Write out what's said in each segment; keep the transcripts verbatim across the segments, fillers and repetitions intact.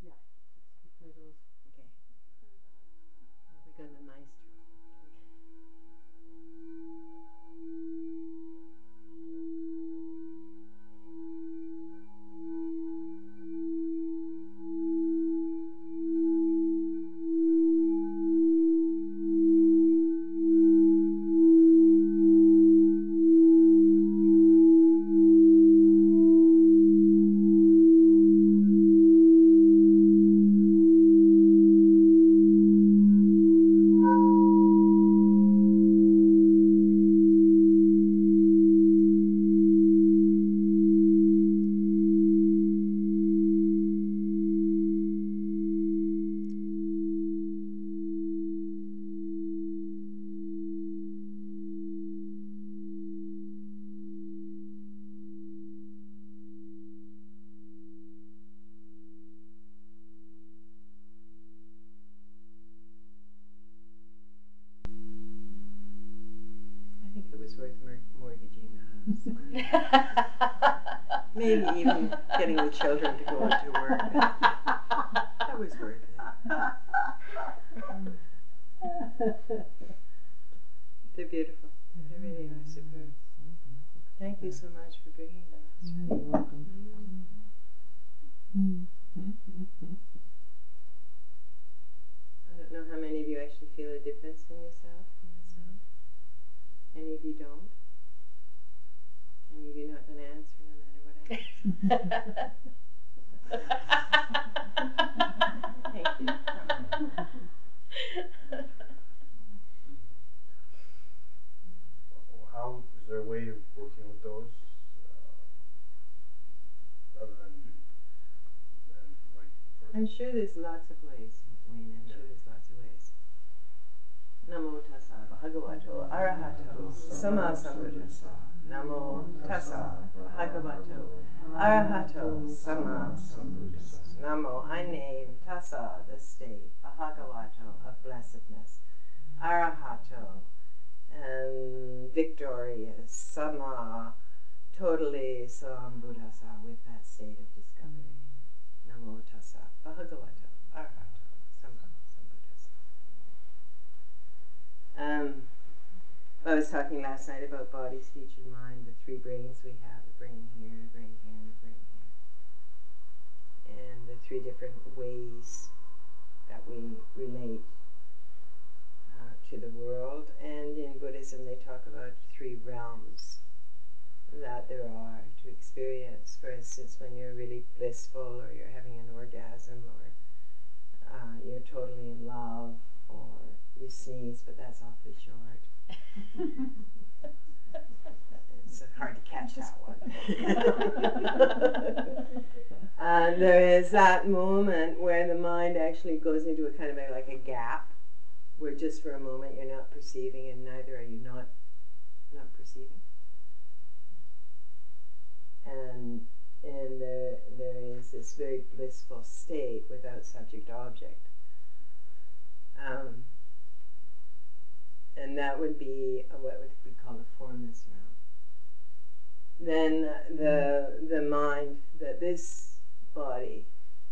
Yeah, let's play those. Okay. We got a maestro. I think it was worth mortgaging the house. Maybe even getting the children to go into work. That was worth it. They're beautiful. They really are superb. Thank you so much for bringing them. You're welcome. I don't know how many of you actually feel a difference in yourself from the sound. Any of you don't? Any of you not going to answer no matter what I ask? Thank you. How is there a way of working with those uh, other than and like? For I'm sure there's lots of ways, Wayne. I'm Yeah. sure there's lots of ways. Namo tassa bhagavato arahato sama sambuddhassa. Namo tassa bhagavato arahato sama sambuddhassa. Namo, I name tassa, the state, bhagavato, of blessedness, arahato, and victorious, sama, totally sambuddhassa, with that state of discovery. Namo tassa bhagavato arahato sama sambuddhassa. Um, I was talking last night about body, speech, and mind, the three brains we have, the brain here, the brain here, and the brain here. And the three different ways that we relate uh, to the world. And in Buddhism they talk about three realms that there are to experience. For instance, when you're really blissful, or you're having an orgasm, or uh, you're totally in love, or you sneeze, but that's awfully short. It's hard to catch that one. And there is that moment where the mind actually goes into a kind of a, like a gap, where just for a moment you're not perceiving, and neither are you not not perceiving. And and there there is this very blissful state without subject object. Um, and that would be a, what would be called a formless realm. Then the the mind that this body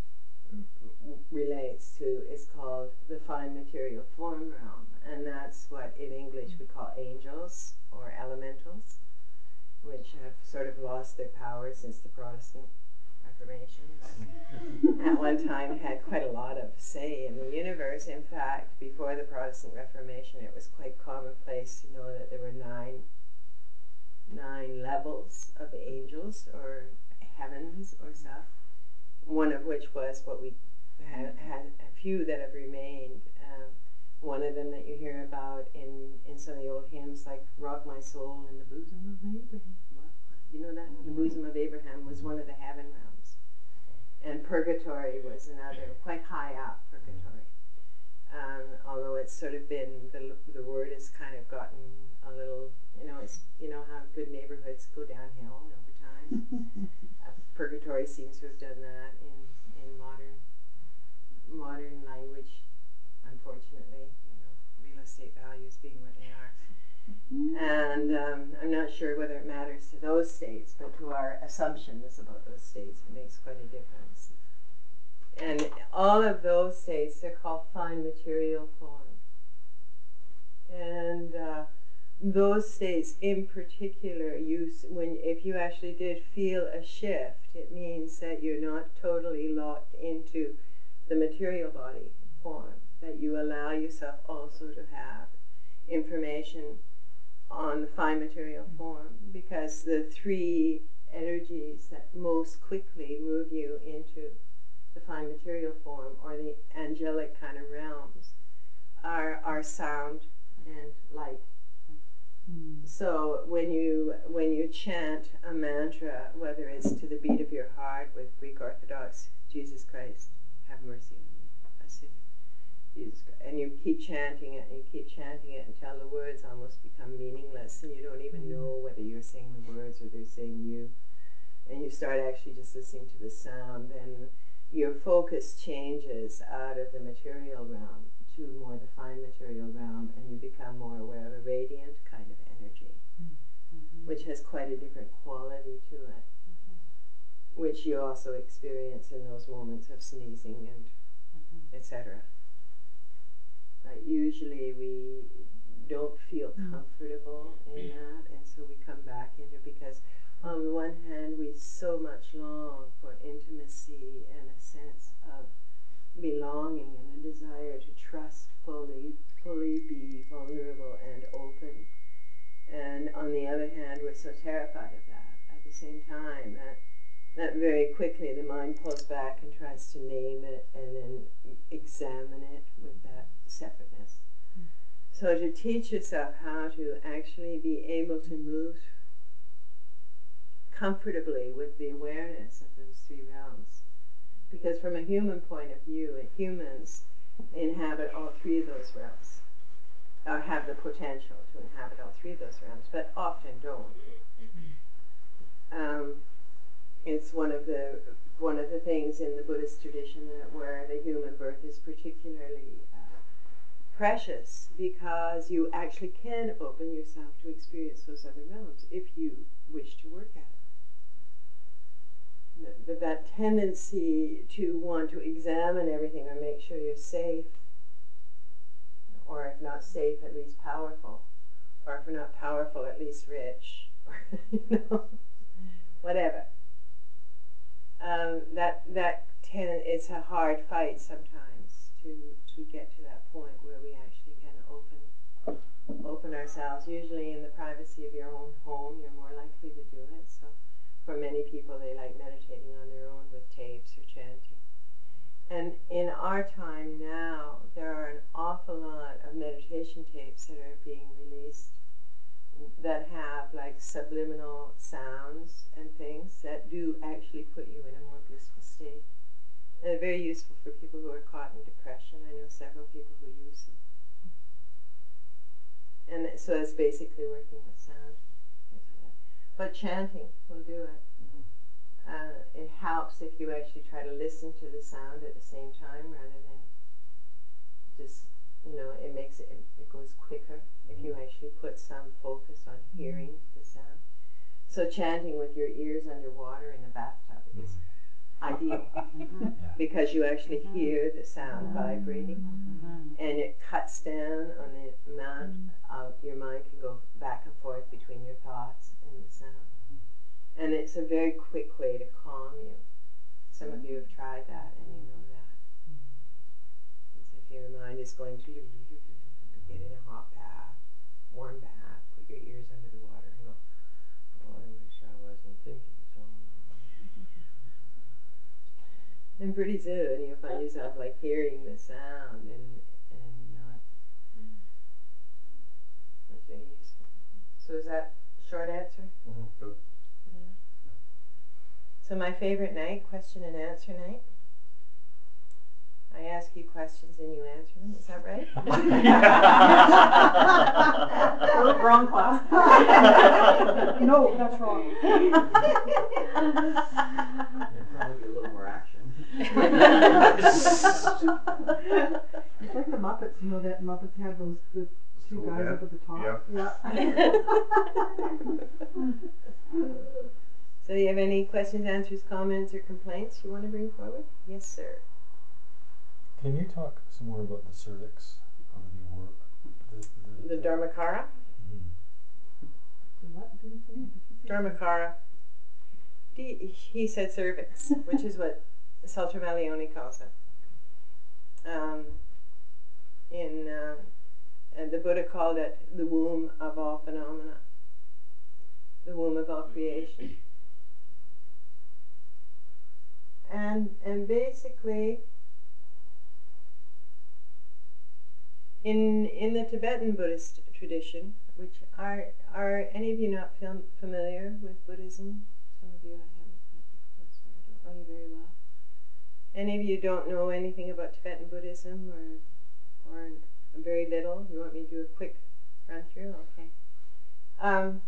relates to is called the fine material form realm, and that's what in English we call angels or elementals, which have sort of lost their power since the Protestant Reformation, but at one time had quite a lot of say in the universe. In fact, before the Protestant Reformation, it was quite commonplace to know that there were nine nine levels of angels, or heavens, or stuff, one of which was what we had, had a few that have remained. Um, one of them that you hear about in, in some of the old hymns, like Rock My Soul in the Bosom of Abraham. What? You know that? The Bosom of Abraham was one of the heaven realms. And purgatory was another, quite high up, purgatory. Um, although it's sort of been, the, the word has kind of gotten a little, you know, it's, you know how good neighborhoods go downhill over time. uh, purgatory seems to have done that in, in modern modern language, unfortunately, you know, real estate values being what they are. And um, I'm not sure whether it matters to those states, but to our assumptions about those states, it makes quite a difference. And all of those states, they're called fine material form. And uh, those states in particular, you, when, if you actually did feel a shift, it means that you're not totally locked into the material body form, that you allow yourself also to have information on the fine material form, because the three energies that most quickly move you into the fine material form, or the angelic kind of realms, are, are sound and light. Mm. So when you when you chant a mantra, whether it's to the beat of your heart with Greek Orthodox, Jesus Christ, have mercy on me, a sinner, Jesus Christ, and you keep chanting it and you keep chanting it until the words almost become meaningless, and you don't even know whether you're saying the words or they're saying you, and you start actually just listening to the sound, then your focus changes out of the material realm to more the fine material realm, and you become more aware of a radiant kind of energy, Mm-hmm. which has quite a different quality to it, Mm-hmm. which you also experience in those moments of sneezing and Mm-hmm. et cetera. But usually we don't feel comfortable in that, and so we come back into, because on the one hand we so much long for intimacy and a sense of belonging and a desire to trust fully, fully be vulnerable and open. And on the other hand, we're so terrified of that at the same time that, that very quickly the mind pulls back and tries to name it and then examine it with that separateness. Mm. So to teach yourself how to actually be able to move comfortably with the awareness of those three realms. Because from a human point of view, humans inhabit all three of those realms, or have the potential to inhabit all three of those realms, but often don't. Um, it's one of the one of the things in the Buddhist tradition that where the human birth is particularly uh, precious, because you actually can open yourself to experience those other realms if you wish to work at it. That, that tendency to want to examine everything or make sure you're safe, or if not safe, at least powerful, or if not powerful, at least rich, or you know, whatever. Um, that that ten, it's a hard fight sometimes to to get to that point where we actually can open open ourselves. Usually in the privacy of your own home, you're more likely to do it. So for many people, they like meditating on their own with tapes or chanting. And in our time now, there are an awful lot of meditation tapes that are being released that have like subliminal sounds and things that do actually put you in a more blissful state. And they're very useful for people who are caught in depression. I know several people who use them. And so it's basically working with sound, things like that. But chanting will do it. Uh, it helps if you actually try to listen to the sound at the same time rather than just, you know, it makes it, it goes quicker if you actually put some focus on hearing the sound. So chanting with your ears underwater in the bathtub is ideal because you actually hear the sound vibrating, and it cuts down on the amount of your mind can go back and forth between your thoughts and the sound. And it's a very quick way to calm you. Some of you have tried that and you know that. It's if your mind is going to get in a hot bath, warm bath, put your ears under the water and go, oh, I wish I wasn't thinking so. And pretty soon you'll find yourself like hearing the sound and, and not. That's very useful. So is that short answer? Mm-hmm. Good. So my favorite night, question and answer night. I ask you questions and you answer them. Is that right? Oh, wrong class. No, that's wrong. There'd probably be a little more action. It's like the Muppets, you know that Muppets have those the two Cool, guys man. up at the top. Yeah. Yeah. So do you have any questions, answers, comments, or complaints you want to bring forward? Yes, sir. Can you talk some more about the cervix of the work? The, The Dharmakara. Mhm. The what did you say? Did you say Dharmakara. D- he said cervix, which is what Saltramalione calls it. Um, in uh, and the Buddha called it the womb of all phenomena, the womb of all creation. And and basically, in in the Tibetan Buddhist tradition, which are are any of you not fam- familiar with Buddhism? Some of you I haven't met before, so I don't know you very well. Any of you don't know anything about Tibetan Buddhism, or or very little? You want me to do a quick run through? Okay. Um,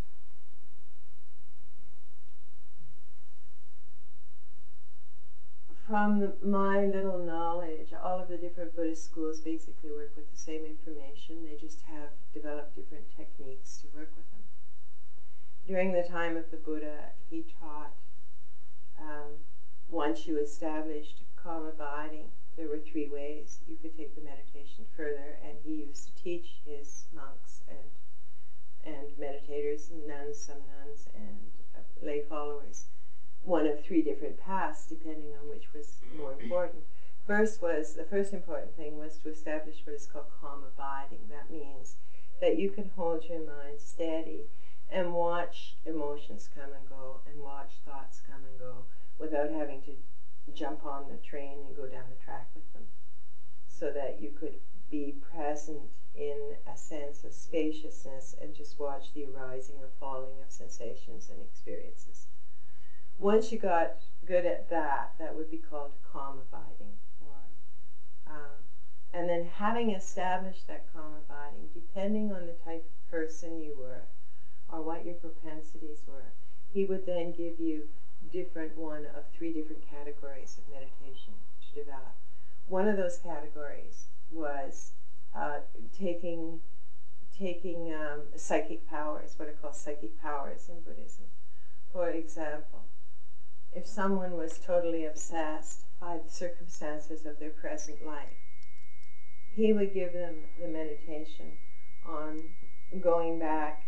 from the, my little knowledge, all of the different Buddhist schools basically work with the same information. They just have developed different techniques to work with them. During the time of the Buddha, he taught, um, once you established calm abiding, there were three ways you could take the meditation further, and he used to teach his monks and and meditators, nuns, some nuns, and uh, lay followers, one of three different paths, depending on which was more important. First was, the first important thing was to establish what is called calm abiding. That means that you can hold your mind steady and watch emotions come and go, and watch thoughts come and go, without having to jump on the train and go down the track with them, so that you could be present in a sense of spaciousness and just watch the arising or falling of sensations and experiences. Once you got good at that, that would be called calm abiding. Or, uh, and then having established that calm abiding, depending on the type of person you were or what your propensities were, he would then give you different one of three different categories of meditation to develop. One of those categories was uh, taking taking um, psychic powers, what are called psychic powers in Buddhism. For example, if someone was totally obsessed by the circumstances of their present life, he would give them the meditation on going back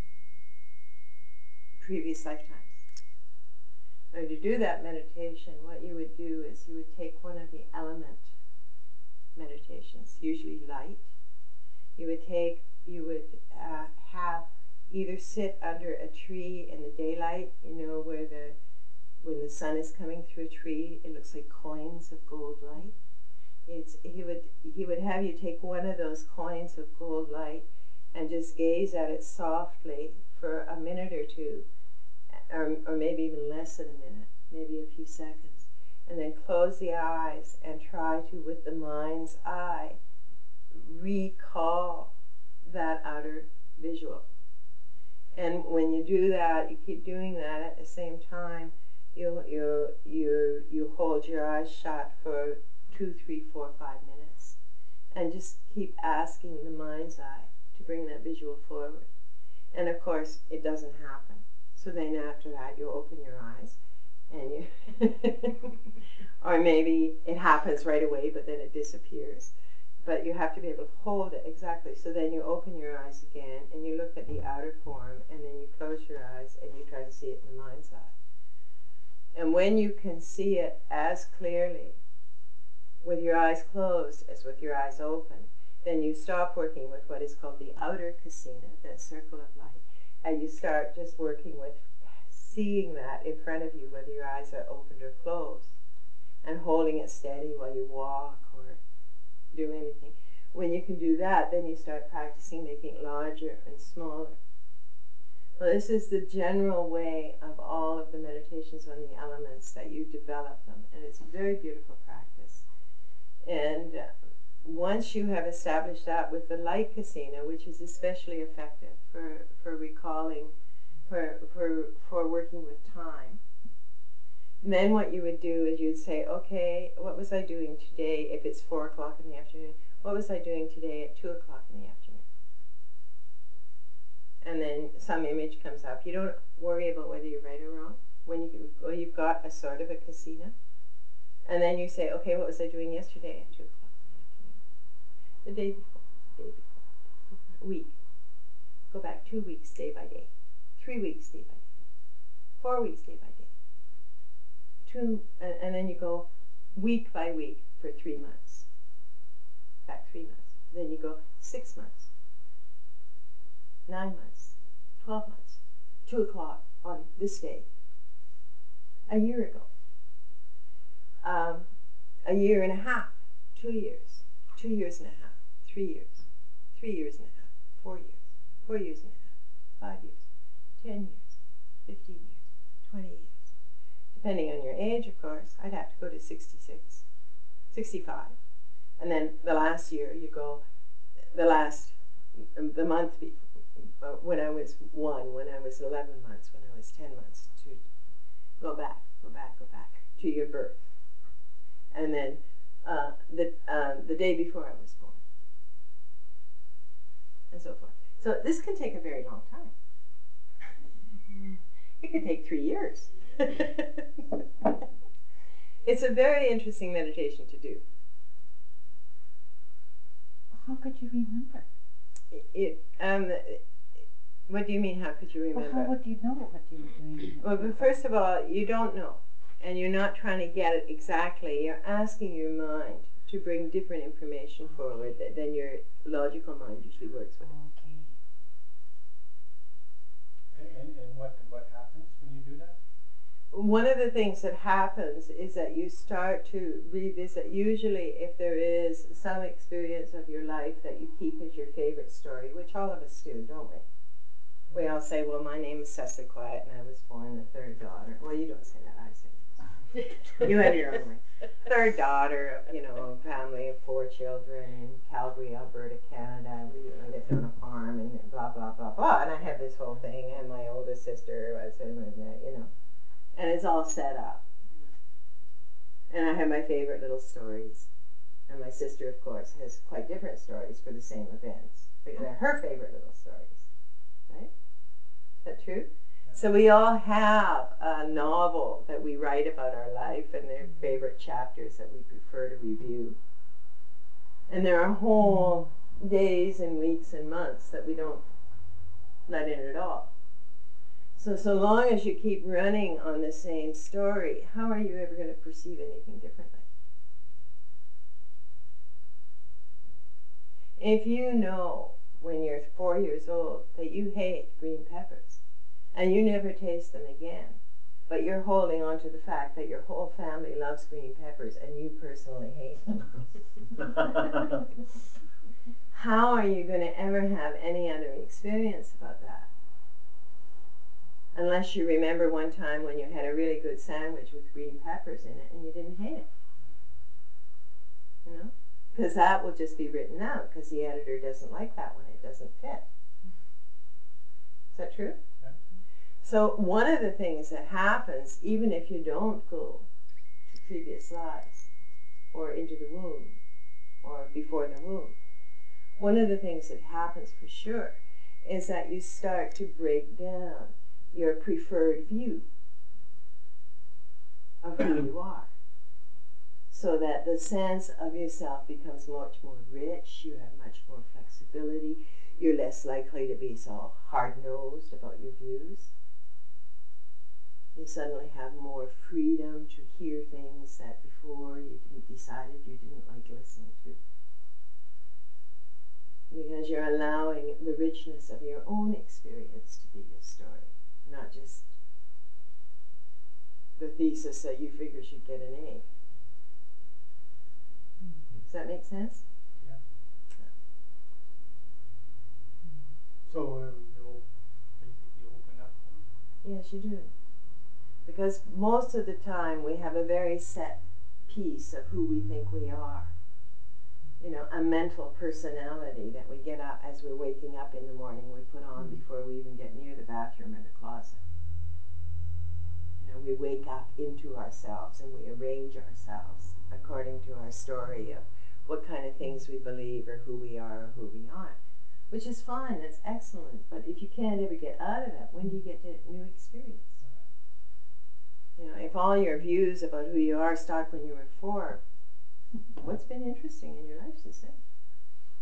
previous lifetimes. Now, to do that meditation, what you would do is you would take one of the element meditations, usually light. You would take, you would uh, have either sit under a tree in the daylight, you know, where the when the sun is coming through a tree, it looks like coins of gold light. It's, he would he would have you take one of those coins of gold light and just gaze at it softly for a minute or two, or, or maybe even less than a minute, maybe a few seconds, and then close the eyes and try to, with the mind's eye, recall that outer visual. And when you do that, you keep doing that at the same time, you you you you hold your eyes shut for two, three, four, five minutes, and just keep asking the mind's eye to bring that visual forward. And of course, it doesn't happen. So then after that, you open your eyes, and you, or maybe it happens right away, but then it disappears. But you have to be able to hold it exactly. So then you open your eyes again, and you look at the outer form, and then you close your eyes, and you try to see it in the mind's eye. And when you can see it as clearly with your eyes closed as with your eyes open, then you stop working with what is called the outer kasina, that circle of light, and you start just working with seeing that in front of you, whether your eyes are opened or closed, and holding it steady while you walk or do anything. When you can do that, then you start practicing making it larger and smaller. Well, this is the general way of all of the meditations on the elements, that you develop them, and it's a very beautiful practice. And uh, once you have established that with the light kasina, which is especially effective for, for recalling, for, for, for working with time, then what you would do is you'd say, okay, what was I doing today if it's four o'clock in the afternoon? What was I doing today at two o'clock in the afternoon? And then some image comes up. You don't worry about whether you're right or wrong. When you, well, you've got a sort of a kasina. And then you say, okay, what was I doing yesterday at two o'clock? The day before, day before, week. Go back two weeks day by day, three weeks day by day, four weeks day by day. Two, and, and then you go week by week for three months. Back three months. Then you go six months, nine months, twelve months, two o'clock on this day, a year ago, um, a year and a half, two years, two years and a half, three years, three years and a half, four years, four years and a half, five years, ten years, fifteen years, twenty years. Depending on your age, of course, I'd have to go to sixty-six, sixty-five. And then the last year, you go, the last, the month before, when I was one, when I was eleven months, when I was ten months, to go back, go back, go back to your birth. And then uh, the, uh, the day before I was born. And so forth. So this can take a very long time. It could take three years. It's a very interesting meditation to do. How could you remember? It, it um, what do you mean, how could you remember? Well, how would you know what you were doing? Well, but first of all, you don't know. And you're not trying to get it exactly. You're asking your mind to bring different information forward that than your logical mind usually works with. Okay. And, and what, what happens when you do that? One of the things that happens is that you start to revisit, usually if there is some experience of your life that you keep as your favorite story, which all of us do, don't we? We all say, well, my name is Cecily Quiet and I was born the third daughter. Well, you don't say that, I say that. You have your own way. Third daughter of, you know, a family of four children in Calgary, Alberta, Canada. We lived on a farm and blah, blah, blah, blah. And I have this whole thing, and my oldest sister was, you know. And it's all set up. And I have my favorite little stories. And my sister, of course, has quite different stories for the same events. They're her favorite little stories. Right? Is that true? Yeah. So we all have a novel that we write about our life and their favorite chapters that we prefer to review. And there are whole days and weeks and months that we don't let in at all. So, so long as you keep running on the same story, how are you ever going to perceive anything differently? If you know when you're four years old that you hate green peppers and you never taste them again, but you're holding on to the fact that your whole family loves green peppers and you personally hate them, how are you going to ever have any other experience about that? Unless you remember one time when you had a really good sandwich with green peppers in it and you didn't hate it. You know? Because that will just be written out because the editor doesn't like that when it doesn't fit. Is that true? Yeah. So one of the things that happens, even if you don't go to previous lives or into the womb or before the womb, one of the things that happens for sure is that you start to break down your preferred view of who you are. So that the sense of yourself becomes much more rich, you have much more flexibility, you're less likely to be so hard-nosed about your views. You suddenly have more freedom to hear things that before you didn't decided you didn't like listening to. Because you're allowing the richness of your own experience to be your story, not just the thesis that you figure should get an A. Does that make sense? Yeah. So uh, you'll basically open up one. Yes, you do. Because most of the time we have a very set piece of who we think we are. You know, a mental personality that we get up as we're waking up in the morning, we put on before we even get near the bathroom or the closet. You know, we wake up into ourselves and we arrange ourselves according to our story of what kind of things we believe or who we are or who we aren't. Which is fine, that's excellent, but if you can't ever get out of it, when do you get to new experience? You know, if all your views about who you are start when you were four, what's been interesting in your life since then?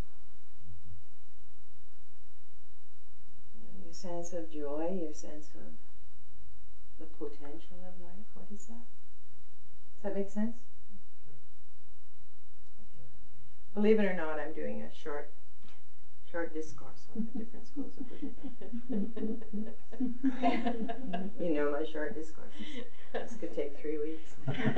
Your sense of joy, your sense of the potential of life. What is that? Does that make sense? Okay. Believe it or not, I'm doing a short short discourse on the different schools of Buddhism. You know my short discourses. This could take three weeks.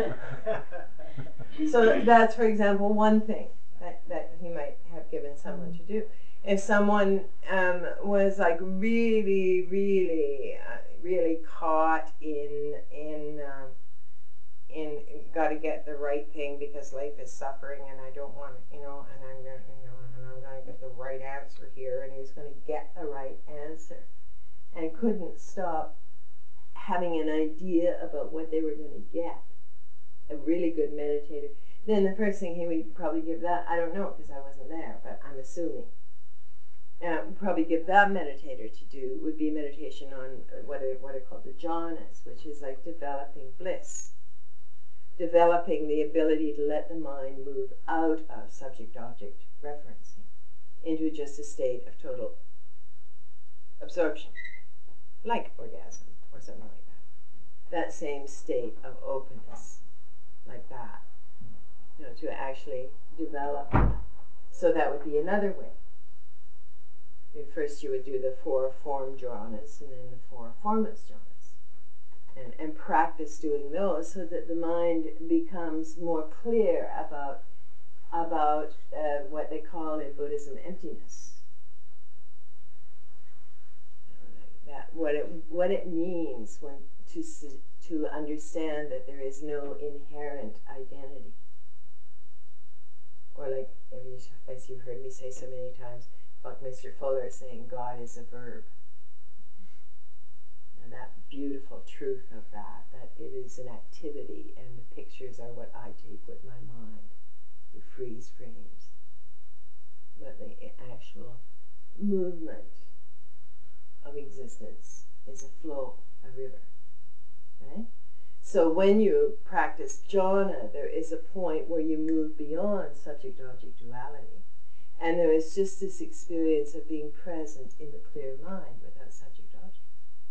So that's, for example, one thing that, that he might have given someone to do. If someone um, was like really, really, uh, really caught in in um, in got to get the right thing because life is suffering and I don't want to, you know, and I'm going, you know, and I'm going to get the right answer here, and he was going to get the right answer, and couldn't stop having an idea about what they were going to get. A really good meditator. Then the first thing he would probably give that, I don't know because I wasn't there, but I'm assuming. Uh, probably give that meditator to do would be meditation on what are, what are called the jhanas, which is like developing bliss, developing the ability to let the mind move out of subject-object referencing into just a state of total absorption, like orgasm or something like that. That same state of openness, like that, you know, to actually develop. So that would be another way. First you would do the four form jhanas and then the four formless jhanas. And, and practice doing those so that the mind becomes more clear about, about uh, what they call in Buddhism emptiness. That what it, what it means when to, to understand that there is no inherent identity. Or like, as you've heard me say so many times, Buckminster Fuller saying God is a verb. And that beautiful truth of that, that it is an activity and the pictures are what I take with my mind through freeze frames. But the actual movement of existence is a flow, a river. Right? So when you practice jhana, there is a point where you move beyond subject-object duality. And there is just this experience of being present in the clear mind without subject-object.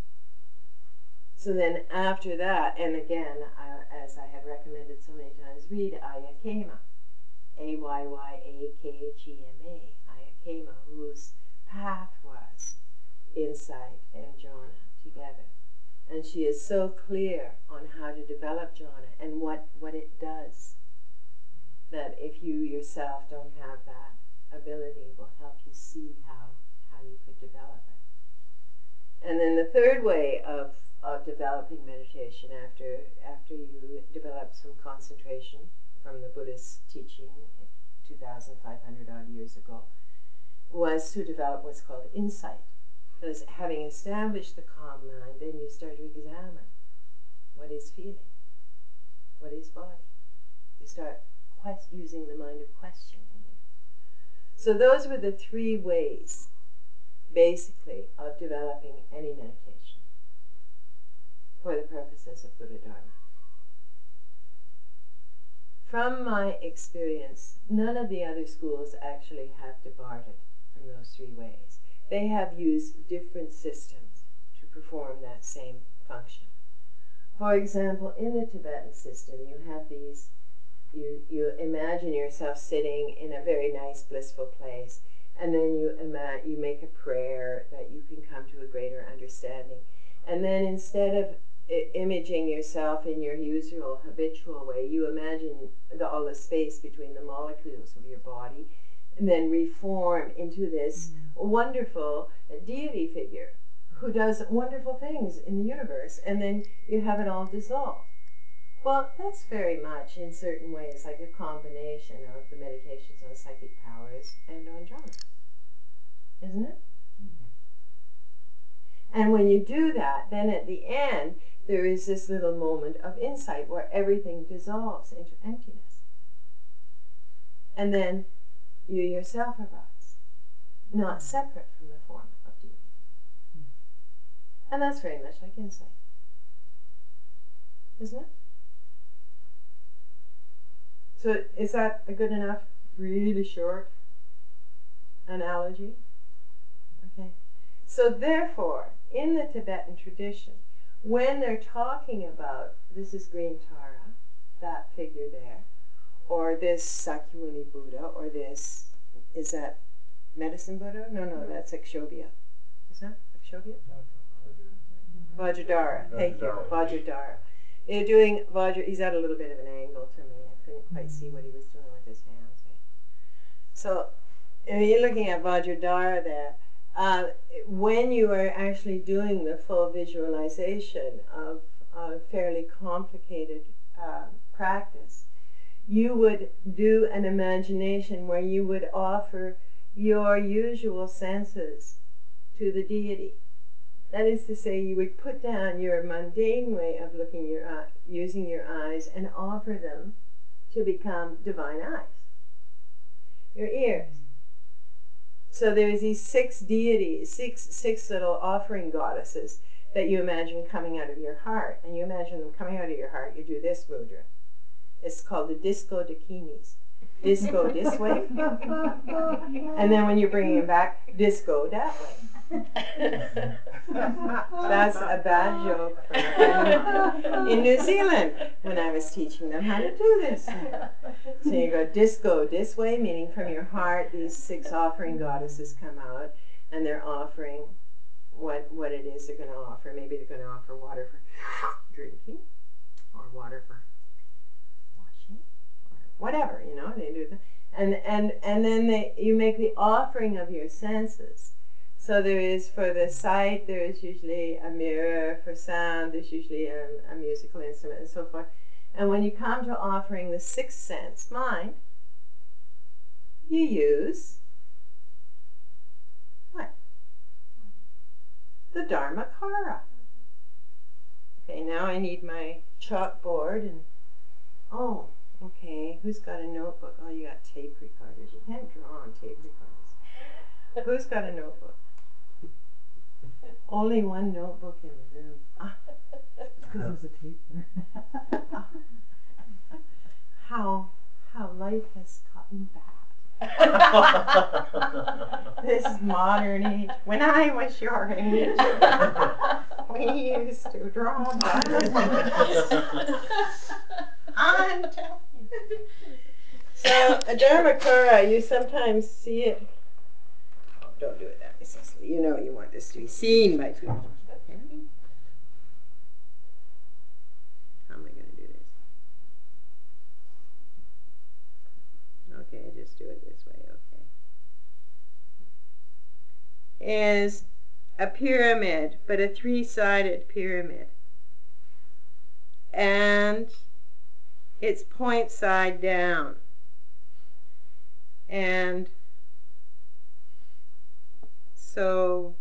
So then after that, and again, I, as I have recommended so many times, read Ayya Khema. A Y Y A K H E M A. Ayya Khema, whose path was insight and jhana together. And she is so clear on how to develop jhana and what, what it does. That if you yourself don't have that ability, will help you see how, how you could develop it. And then the third way of, of developing meditation after, after you develop some concentration from the Buddhist teaching two thousand five hundred odd years ago was to develop what's called insight. Because having established the calm mind, then you start to examine what is feeling, what is body. You start quest- using the mind of question in there. So those were the three ways, basically, of developing any meditation for the purposes of Buddha Dharma. From my experience, none of the other schools actually have departed from those three ways. They have used different systems to perform that same function. For example, in the Tibetan system, you have these You, you imagine yourself sitting in a very nice, blissful place, and then you, ima- you make a prayer that you can come to a greater understanding. And then instead of I- imaging yourself in your usual, habitual way, you imagine the, all the space between the molecules of your body, and then reform into this wonderful deity figure who does wonderful things in the universe, and then you have it all dissolve. Well, that's very much, in certain ways, like a combination of the meditations on psychic powers and on jhana. Isn't it? Mm-hmm. And when you do that, then at the end, there is this little moment of insight where everything dissolves into emptiness. And then you yourself arise, not separate from the form of deity. Mm-hmm. And that's very much like insight. Isn't it? So is that a good enough, really short analogy? Okay. So therefore, in the Tibetan tradition, when they're talking about, this is green Tara, that figure there, or this Sakyamuni Buddha, or this, is that Medicine Buddha? No, no, that's Akshobhya. Is that Akshobhya? Vajradhara, thank you, Vajradhara. You're doing Vajra, he's at a little bit of an angle to me. I couldn't quite see what he was doing with his hands. Eh? So, if you're looking at Vajradhara there, uh, when you are actually doing the full visualization of a fairly complicated uh, practice, you would do an imagination where you would offer your usual senses to the deity. That is to say, you would put down your mundane way of looking your eye, using your eyes, and offer them to become divine eyes. Your ears. So there's these six deities, six six little offering goddesses that you imagine coming out of your heart, and you imagine them coming out of your heart. You do this mudra. It's called the disco dakinis. Disco this way, and then when you're bringing them back, disco that way. That's a bad joke from in New Zealand when I was teaching them how to do this. So you go disco this way, meaning from your heart, these six offering goddesses come out, and they're offering what what it is they're going to offer. Maybe they're going to offer water for drinking, or water for washing, or whatever, you know, they do that. And, and, and then they, you make the offering of your senses. So there is, for the sight, there is usually a mirror. For sound, there's usually a, a musical instrument and so forth. And when you come to offering the sixth sense, mind, you use what? The Dharmakara. Okay, now I need my chalkboard and, oh, okay, who's got a notebook? Oh, you got tape recorders. You can't draw on tape recorders. Who's got a notebook? Only one notebook in the room. Ah. Because there's a tape there. Ah. How, how life has gotten bad. This modern age. When I was your age, we used to draw buttons. I'm telling you. So, a Dharmakara, you sometimes see it. Oh, don't do it that way, Cecily. You know you want this to be seen by people. Okay? How am I going to do this? Okay, just do it this way. Okay. Is a pyramid, but a three-sided pyramid. And it's point side down. And so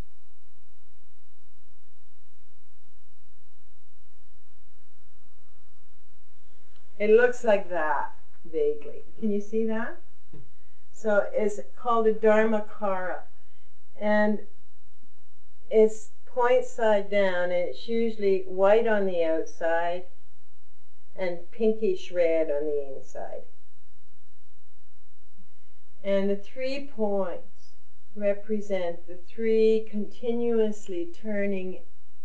it looks like that, vaguely. Can you see that? So it's called a Dharmakara. And it's point side down, and it's usually white on the outside and pinkish red on the inside. And the three points represent the three continuously turning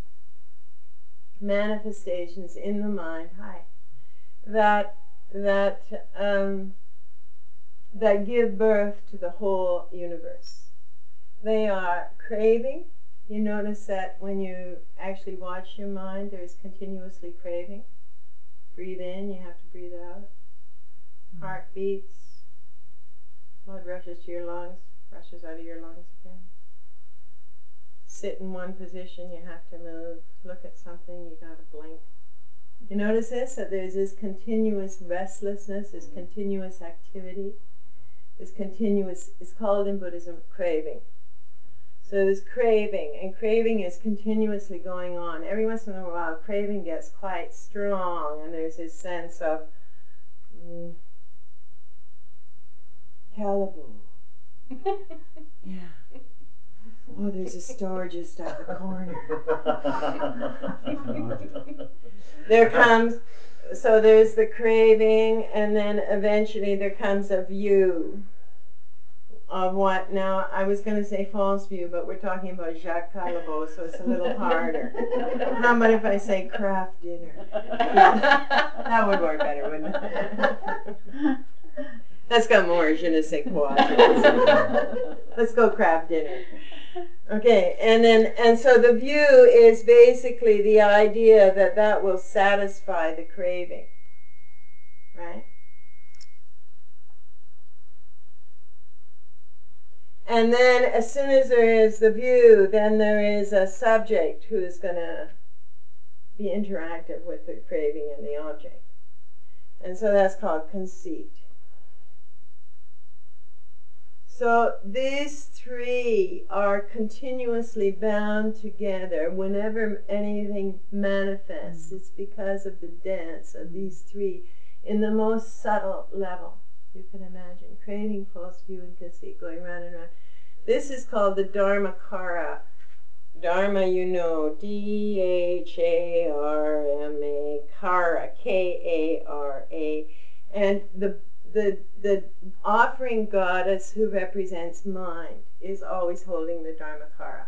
manifestations in the mind, hi, that that um, that give birth to the whole universe. They are craving. You notice that when you actually watch your mind, there's continuously craving. Breathe in, you have to breathe out. Heart beats. Blood rushes to your lungs, rushes out of your lungs again. Sit in one position, you have to move. Look at something, you gotta blink. You notice this? That there's this continuous restlessness, this continuous activity, this continuous, it's called in Buddhism craving. So there's craving, and craving is continuously going on. Every once in a while, craving gets quite strong, and there's this sense of mm, calibre. Yeah. Oh, there's a store just at the corner. There comes, so there's the craving, and then eventually there comes a view. of what, now I was going to say false view, but we're talking about Jacques Callebaut, so it's a little harder. How about if I say craft dinner? That would work better, wouldn't it? That's got more je ne sais quoi. Let's go craft dinner. Okay, and then, and so the view is basically the idea that that will satisfy the craving, right? And then as soon as there is the view, then there is a subject who is going to be interactive with the craving and the object. And so that's called conceit. So these three are continuously bound together. Whenever anything manifests, it's because of the dance of these three in the most subtle level you can imagine. Craving, false view, and conceit going round and round. This is called the Dharmakara. Dharma, you know, D H A R M A, Kara, K A R A. And the The, the offering goddess who represents mind is always holding the Dharmakara.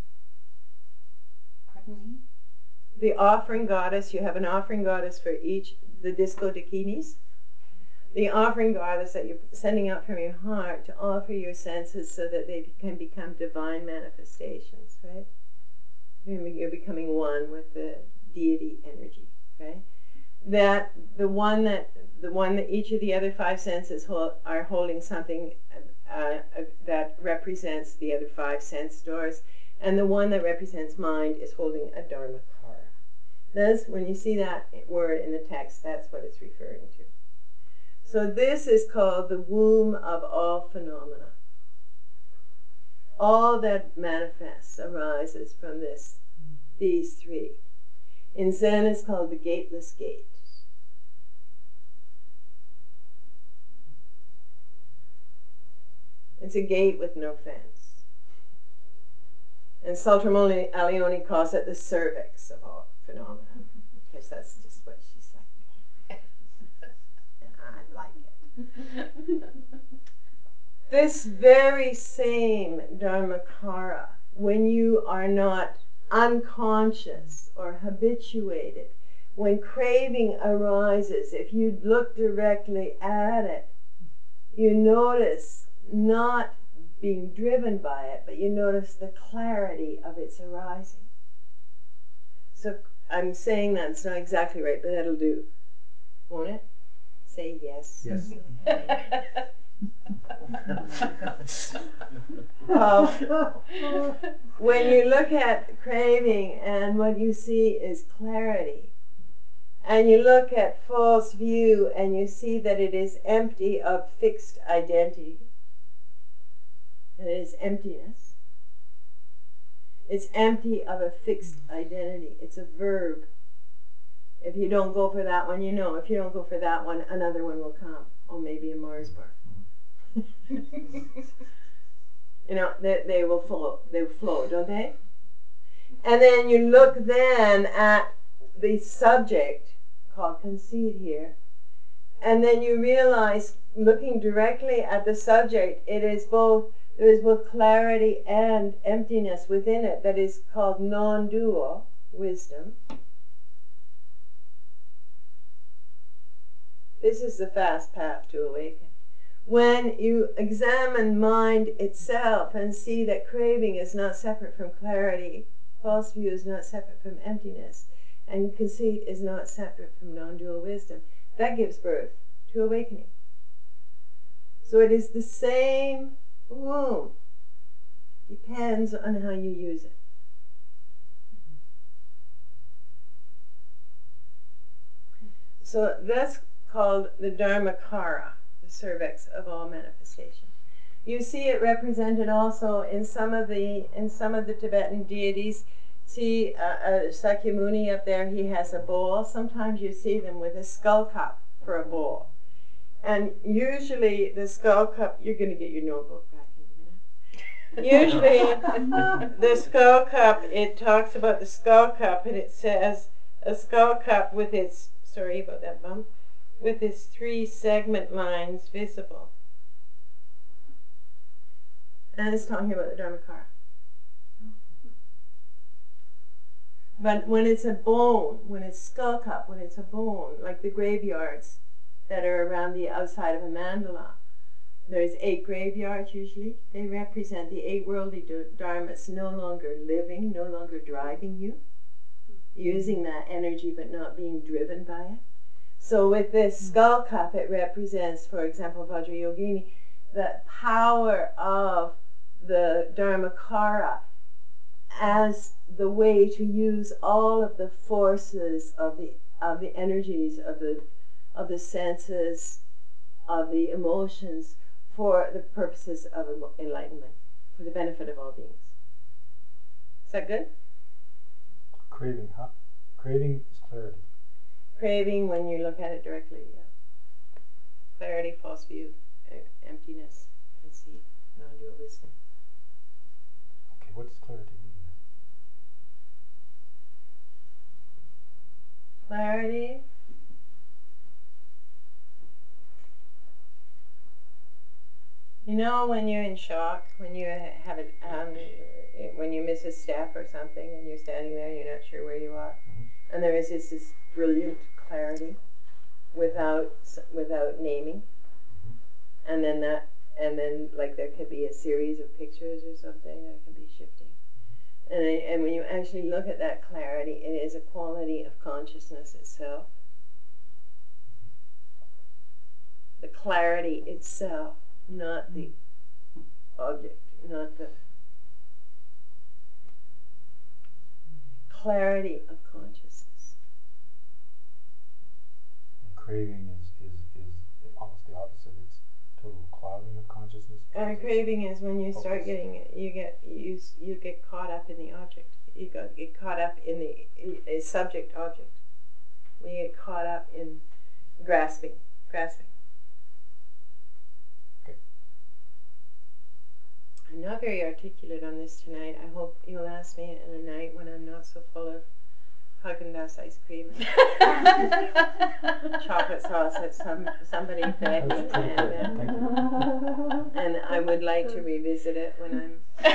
Pardon me? The offering goddess, you have an offering goddess for each, the Disco Dakinis. The offering goddess that you're sending out from your heart to offer your senses so that they can become divine manifestations, right? You're becoming one with the deity energy, right? That the one that the one that each of the other five senses hold, are holding something uh, uh, that represents the other five sense doors, and the one that represents mind is holding a Dharmakara. Thus, when you see that word in the text, that's what it's referring to. So this is called the womb of all phenomena. All that manifests arises from this, these three. In Zen, it's called the gateless gate. It's a gate with no fence. And Saltramoli Alioni calls it the cervix of all phenomena, because that's just what she's like. And I like it. This very same Dharmakara, when you are not unconscious or habituated, when craving arises, if you look directly at it, you notice not being driven by it, but you notice the clarity of its arising. So I'm saying that's not exactly right, but that'll do. Won't it? Say yes. Yes. Well, when you look at craving and what you see is clarity, and you look at false view and you see that it is empty of fixed identity, that it is emptiness. It's empty of a fixed identity. It's a verb. If you don't go for that one, you know. If you don't go for that one, another one will come. Or maybe a Mars bar. You know, they, they will flow. They will flow, don't they? And then you look then at the subject, called conceit here, and then you realize, looking directly at the subject, it is both, there is both clarity and emptiness within it that is called non-dual wisdom. This is the fast path to awaken. When you examine mind itself and see that craving is not separate from clarity, false view is not separate from emptiness, and conceit is not separate from non-dual wisdom, that gives birth to awakening. So it is the same womb. Depends on how you use it. So that's called the Dharmakara, the cervix of all manifestation. You see it represented also in some of the in some of the Tibetan deities. See uh, uh, Sakyamuni up there, he has a bowl. Sometimes you see them with a skull cup for a bowl. And usually the skull cup, you're going to get your notebook back in a minute. Usually the skull cup, it talks about the skull cup and it says a skull cup with its, sorry about that bump, with its three segment lines visible. And it's talking about the Dharmakara. But when it's a bone, when it's skull cup, when it's a bone, like the graveyards that are around the outside of a mandala, there's eight graveyards usually. They represent the eight worldly dharmas no longer living, no longer driving you, using that energy but not being driven by it. So with this skull cup, it represents, for example, Vajrayogini, the power of the Dharmakara as the way to use all of the forces of the of the energies of the of the senses, of the emotions, for the purposes of enlightenment, for the benefit of all beings. Is that good? Craving, huh? Craving is clarity. Craving, when you look at it directly, yeah. Clarity, false view, emptiness, conceit, non-dual wisdom. Okay, what does clarity mean then? Clarity. You know, when you're in shock, when you have it, um, when you miss a step or something, and you're standing there, and you're not sure where you are, mm-hmm. and there is this, this brilliant clarity, without without naming, mm-hmm. and then that, and then like there could be a series of pictures or something, there could be shifting, and and when you actually look at that clarity, it is a quality of consciousness itself. The clarity itself. Not the object, not the clarity of consciousness. And craving is, is, is almost the opposite. It's total clouding of consciousness. And craving is when you start getting, you get you you get caught up in the object. You got get caught up in the a subject object. When you get caught up in grasping, grasping. I'm not very articulate on this tonight. I hope you'll ask me in a night when I'm not so full of Haagen-Dazs ice cream and chocolate sauce that some somebody fed me, and, uh, and I would like to revisit it when I'm.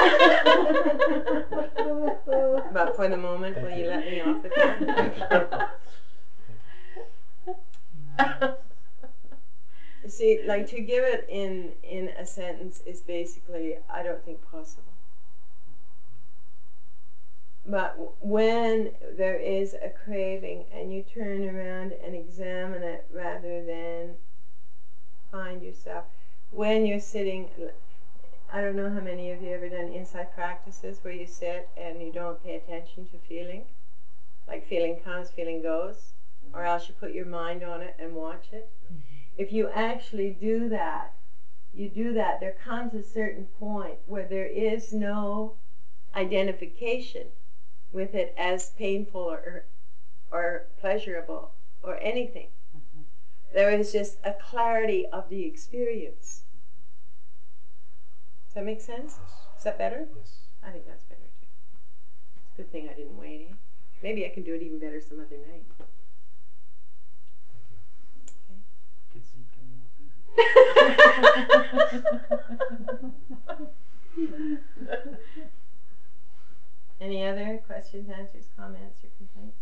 But for the moment, will you let me off the hook? See, like to give it in, in a sentence is basically, I don't think possible. But when there is a craving and you turn around and examine it rather than find yourself, when you're sitting, I don't know how many of you have ever done insight practices where you sit and you don't pay attention to feeling, like feeling comes, feeling goes, or else you put your mind on it and watch it. If you actually do that, you do that, there comes a certain point where there is no identification with it as painful or, or pleasurable or anything. Mm-hmm. There is just a clarity of the experience. Does that make sense? Yes. Is that better? Yes. I think that's better too. It's a good thing I didn't wait, eh? Maybe I can do it even better some other night. Any other questions, answers, comments, or complaints?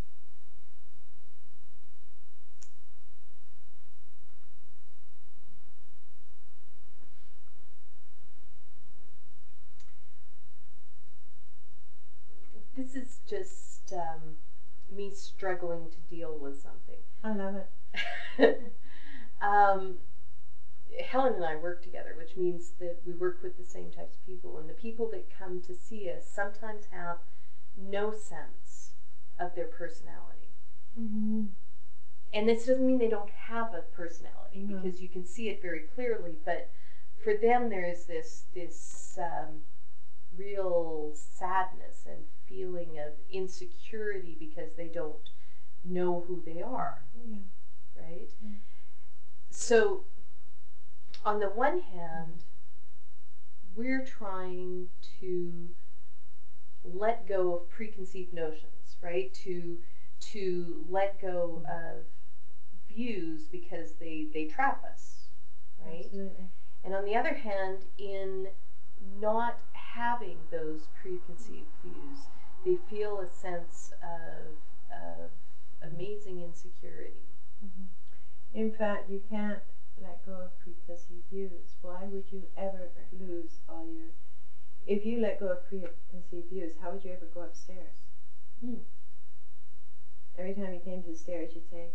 This is just um, me struggling to deal with something. I love it. um, Helen and I work together, which means that we work with the same types of people, and the people that come to see us sometimes have no sense of their personality. Mm-hmm. And this doesn't mean they don't have a personality, mm-hmm. because you can see it very clearly, but for them there is this, this um, real sadness and feeling of insecurity because they don't know who they are, yeah. right? Yeah. So on the one hand, we're trying to let go of preconceived notions, right? To to let go of views because they, they trap us, right? Absolutely. And on the other hand, in not having those preconceived views, they feel a sense of, of amazing insecurity. Mm-hmm. In fact, you can't let go of preconceived views. Why would you ever lose all your... If you let go of preconceived views, how would you ever go upstairs? Hmm. Every time you came to the stairs, you'd say...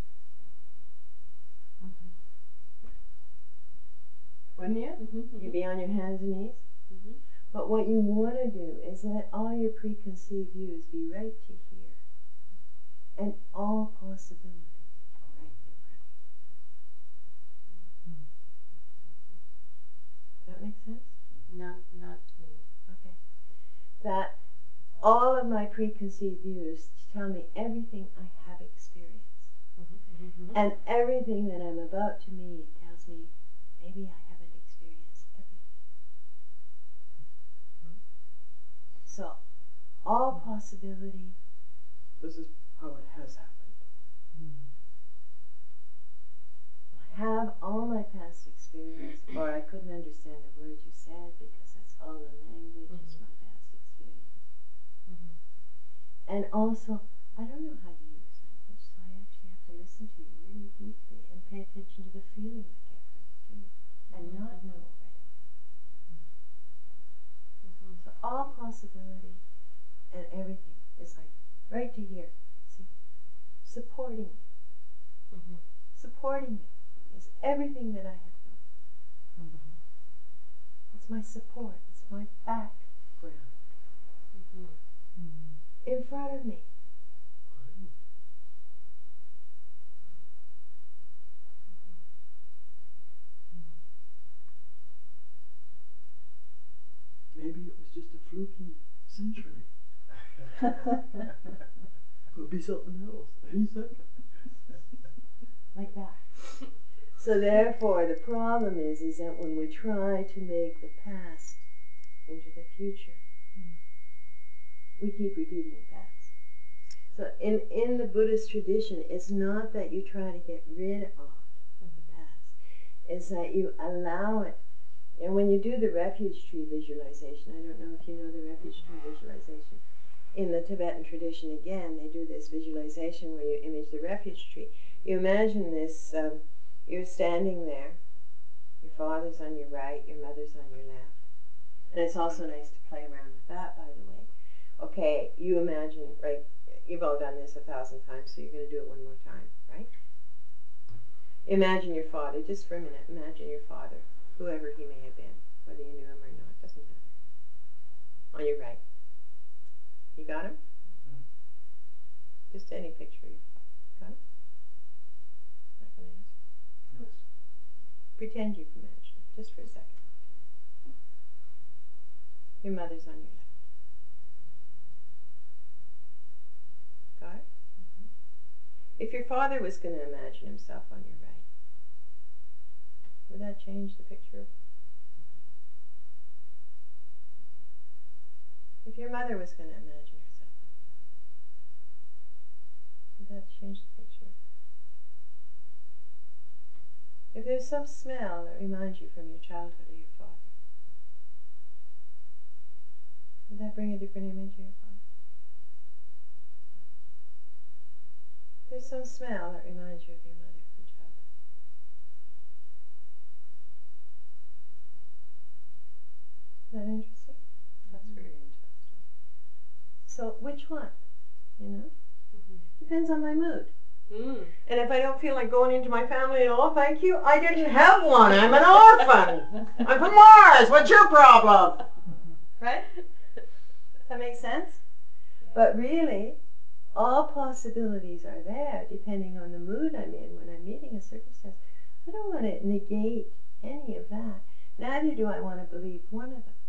Mm-hmm. Wouldn't you? Mm-hmm. You'd be on your hands and knees. Mm-hmm. But what you want to do is let all your preconceived views be right to here. And all possibility right in front of you. Does that make sense? Not, not to me. Okay. That all of my preconceived views tell me everything I have experienced. Mm-hmm. Mm-hmm. And everything that I'm about to meet tells me maybe I haven't experienced everything. Mm-hmm. So, all possibility, this is how it has happened. I have all my past experience, or I couldn't understand a word you said because that's all the language Mm-hmm. is my past experience. Mm-hmm. And also, I don't know how you use language, so I actually have to listen to you really deeply and pay attention to the feeling I get from you too, and Mm-hmm. not know right away. Mm-hmm. So all possibility and everything is like right to here. See, supporting me, Mm-hmm. supporting me is everything that I have known. Mm-hmm. It's my support. It's my background Mm-hmm. in front of me. Maybe it was just a fluky century. Could be something else. Any second. Like that. So therefore, the problem is, is that when we try to make the past into the future, we keep repeating the past. So in, in the Buddhist tradition, it's not that you try to get rid of the past. It's that you allow it. And when you do the refuge tree visualization, I don't know if you know the refuge tree visualization. In the Tibetan tradition, again, they do this visualization where you image the refuge tree. You imagine this, um, you're standing there, your father's on your right, your mother's on your left. And it's also nice to play around with that, by the way. Okay, you imagine, right, you've all done this a thousand times, so you're going to do it one more time, right? Imagine your father, just for a minute, imagine your father, whoever he may have been, whether you knew him or not, doesn't matter. On your right. You got him? Mm. Just any picture of your father. Got him? Not going to answer. Yes. Pretend you can imagine it, just for a second. Your mother's on your left. Got it? Mm-hmm. If your father was going to imagine himself on your right, would that change the picture? If your mother was going to imagine herself on your right, would that change the picture? If there's some smell that reminds you from your childhood of your father, would that bring a different image of your father? If there's some smell that reminds you of your mother from childhood, is that interesting? That's very interesting. So which one? You know? Mm-hmm. Depends on my mood. Mm. And if I don't feel like going into my family at all, thank you, I didn't have one. I'm an orphan. I'm from Mars. What's your problem? Right? Does that make sense? But really, all possibilities are there depending on the mood I'm in when I'm meeting a circumstance. I don't want to negate any of that. Neither do I want to believe one of them.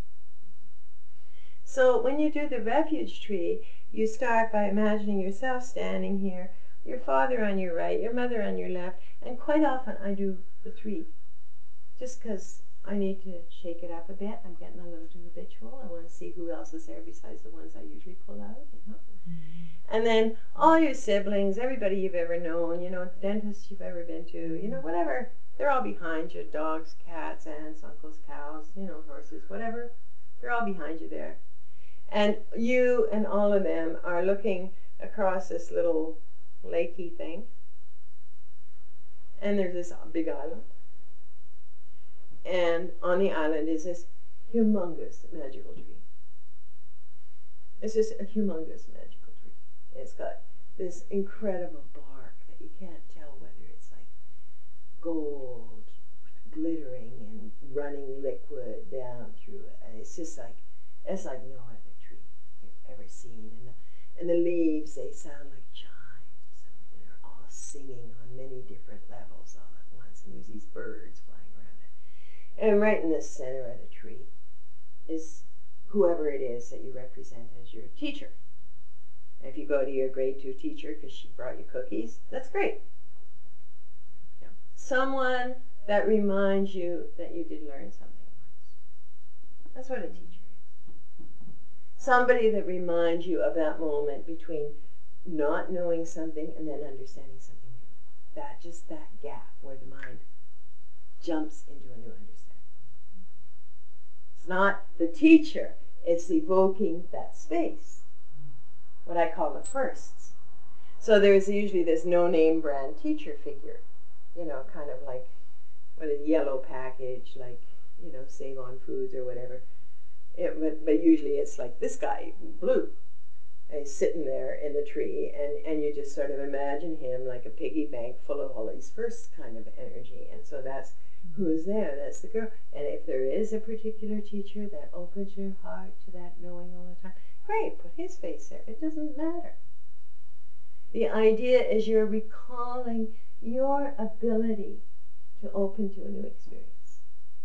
So when you do the refuge tree, you start by imagining yourself standing here, your father on your right, your mother on your left, and quite often I do the three, just because I need to shake it up a bit. I'm getting a little too habitual. I want to see who else is there besides the ones I usually pull out, you know. Mm-hmm. And then all your siblings, everybody you've ever known, you know, dentists you've ever been to, you know, whatever. They're all behind you, dogs, cats, aunts, uncles, cows, you know, horses, whatever. They're all behind you there. And you and all of them are looking across this little lakey thing. And there's this big island. And on the island is this humongous magical tree. It's just a humongous magical tree. It's got this incredible bark that you can't tell whether it's like gold glittering and running liquid down through it. And it's just like, it's like no other tree you've ever seen. And the, and the leaves, they sound like chimes. And they're all singing on many different levels all at once. And there's these birds flying around it. And right in the center of the tree is whoever it is that you represent as your teacher. And if you go to your grade two teacher because she brought you cookies, that's great. Yeah. Someone that reminds you that you did learn something once. That's what a teacher is. Somebody that reminds you of that moment between not knowing something and then understanding something new. That, just that gap where the mind jumps into a new understanding. It's not the teacher, it's evoking that space. What I call the firsts. So there's usually this no-name brand teacher figure, you know, kind of like with a yellow package, like, you know, Save On Foods or whatever. It, but, but usually it's like this guy, blue. And he's sitting there in the tree, and, and you just sort of imagine him like a piggy bank full of all these first kind of energy. And so that's who's there, that's the girl. And if there is a particular teacher that opens your heart to that knowing all the time, great, put his face there. It doesn't matter. The idea is you're recalling your ability to open to a new experience.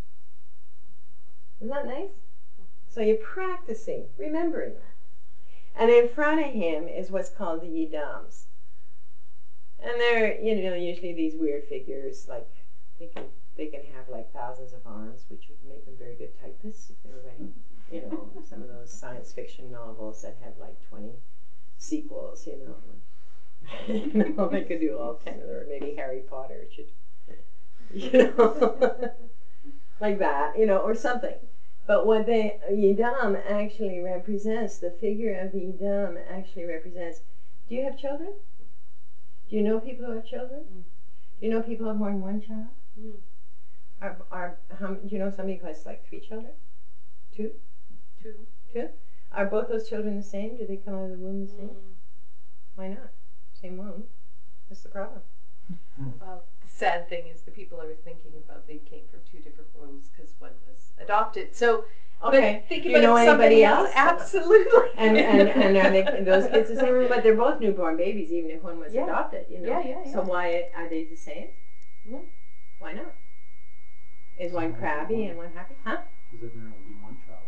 Isn't that nice? So you're practicing, remembering that. And in front of him is what's called the yidams. And they're, you know, usually these weird figures, like they can they can have like thousands of arms, which would make them very good typists if they were writing, you know, some of those science fiction novels that have like twenty sequels, you know. You know, they could do all ten of them, or maybe Harry Potter should, you know, like that, you know, or something. But what the yidam actually represents, the figure of the yidam actually represents, do you have children? Do you know people who have children? Mm. Do you know people who have more than one child? Mm. Are, are, how, do you know somebody who has like three children? Two? Two. Two? Are both those children the same? Do they come out of the womb the same? Mm. Why not? Same womb. What's the problem? Well, the sad thing is the people I was thinking about, they came from two different wombs because one was adopted. So, okay. But think Do about you know somebody anybody else. else? Absolutely. And, and, and are they, those kids the same? But they're both newborn babies, even if one was Yeah. adopted, you know? Yeah, yeah, yeah. So why are they the same? No. Why not? Is one crabby and one happy? Huh? Because then there will be one child.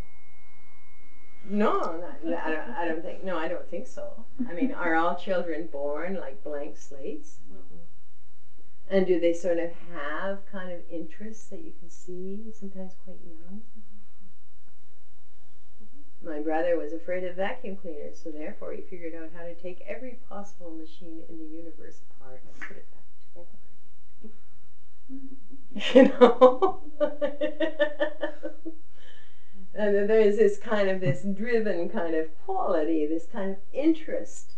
No, not, I, don't, I don't think, no, I don't think so. I mean, are all children born like blank slates? Mm-mm. And do they sort of have kind of interests that you can see, sometimes quite young? Mm-hmm. My brother was afraid of vacuum cleaners, so therefore he figured out how to take every possible machine in the universe apart and put it back together. You know? And there's this kind of this driven kind of quality, this kind of interest.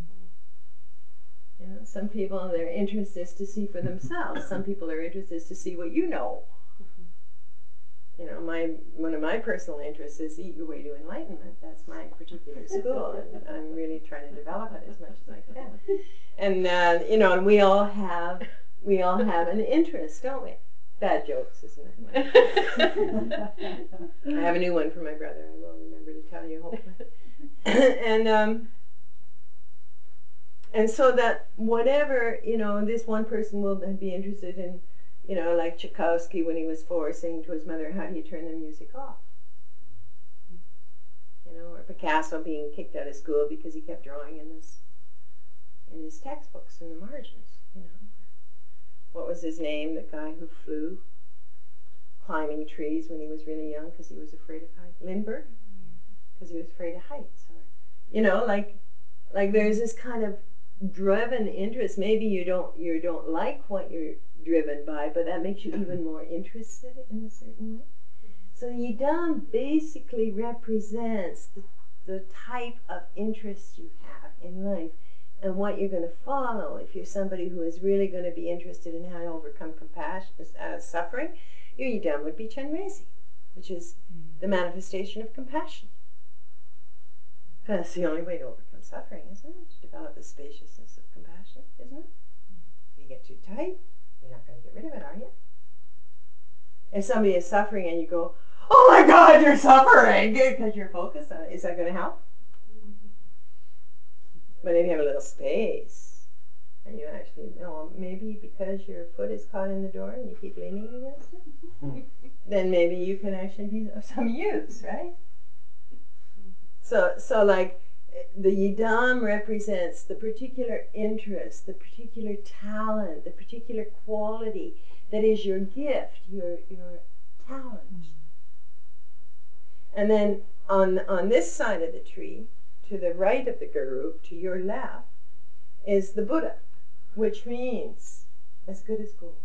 You know, some people, their interest is to see for themselves. Some people, their interest is to see what you know. You know, my one of my personal interests is Eat Your Way to Enlightenment. That's my particular school, and I'm really trying to develop it as much as I can. And uh, you know, and we all have we all have an interest, don't we? Bad jokes, isn't it? I have a new one for my brother. I will remember to tell you, hopefully. and um, and so that whatever, you know, this one person will be interested in, you know, like Tchaikovsky when he was four, saying to his mother, "How do you turn the music off?" You know, or Picasso being kicked out of school because he kept drawing in this, in his textbooks in the margins. You know. What was his name? The guy who flew, climbing trees when he was really young because he was afraid of heights. Lindbergh, because he was afraid of heights. Or, you know, like, like there's this kind of driven interest. Maybe you don't, you don't like what you're driven by, but that makes you even more interested in a certain way. So Yidam basically represents the, the type of interest you have in life and what you're going to follow. If you're somebody who is really going to be interested in how to overcome compassion, uh, suffering, your Yidam would be Chenrezig, which is the manifestation of compassion. That's the only way to overcome suffering, isn't it? To develop the spaciousness of compassion, isn't it? If you get too tight, you're not going to get rid of it, are you? If somebody is suffering and you go, oh my God, you're suffering, because you're focused on it, is that going to help? But if you have a little space, and you actually, you know, maybe because your foot is caught in the door and you keep leaning against it, then maybe you can actually be of some use, right? So, so like, the Yidam represents the particular interest, the particular talent, the particular quality that is your gift, your your talent. And then on on this side of the tree, to the right of the guru, to your left, is the Buddha, which means as good as gold.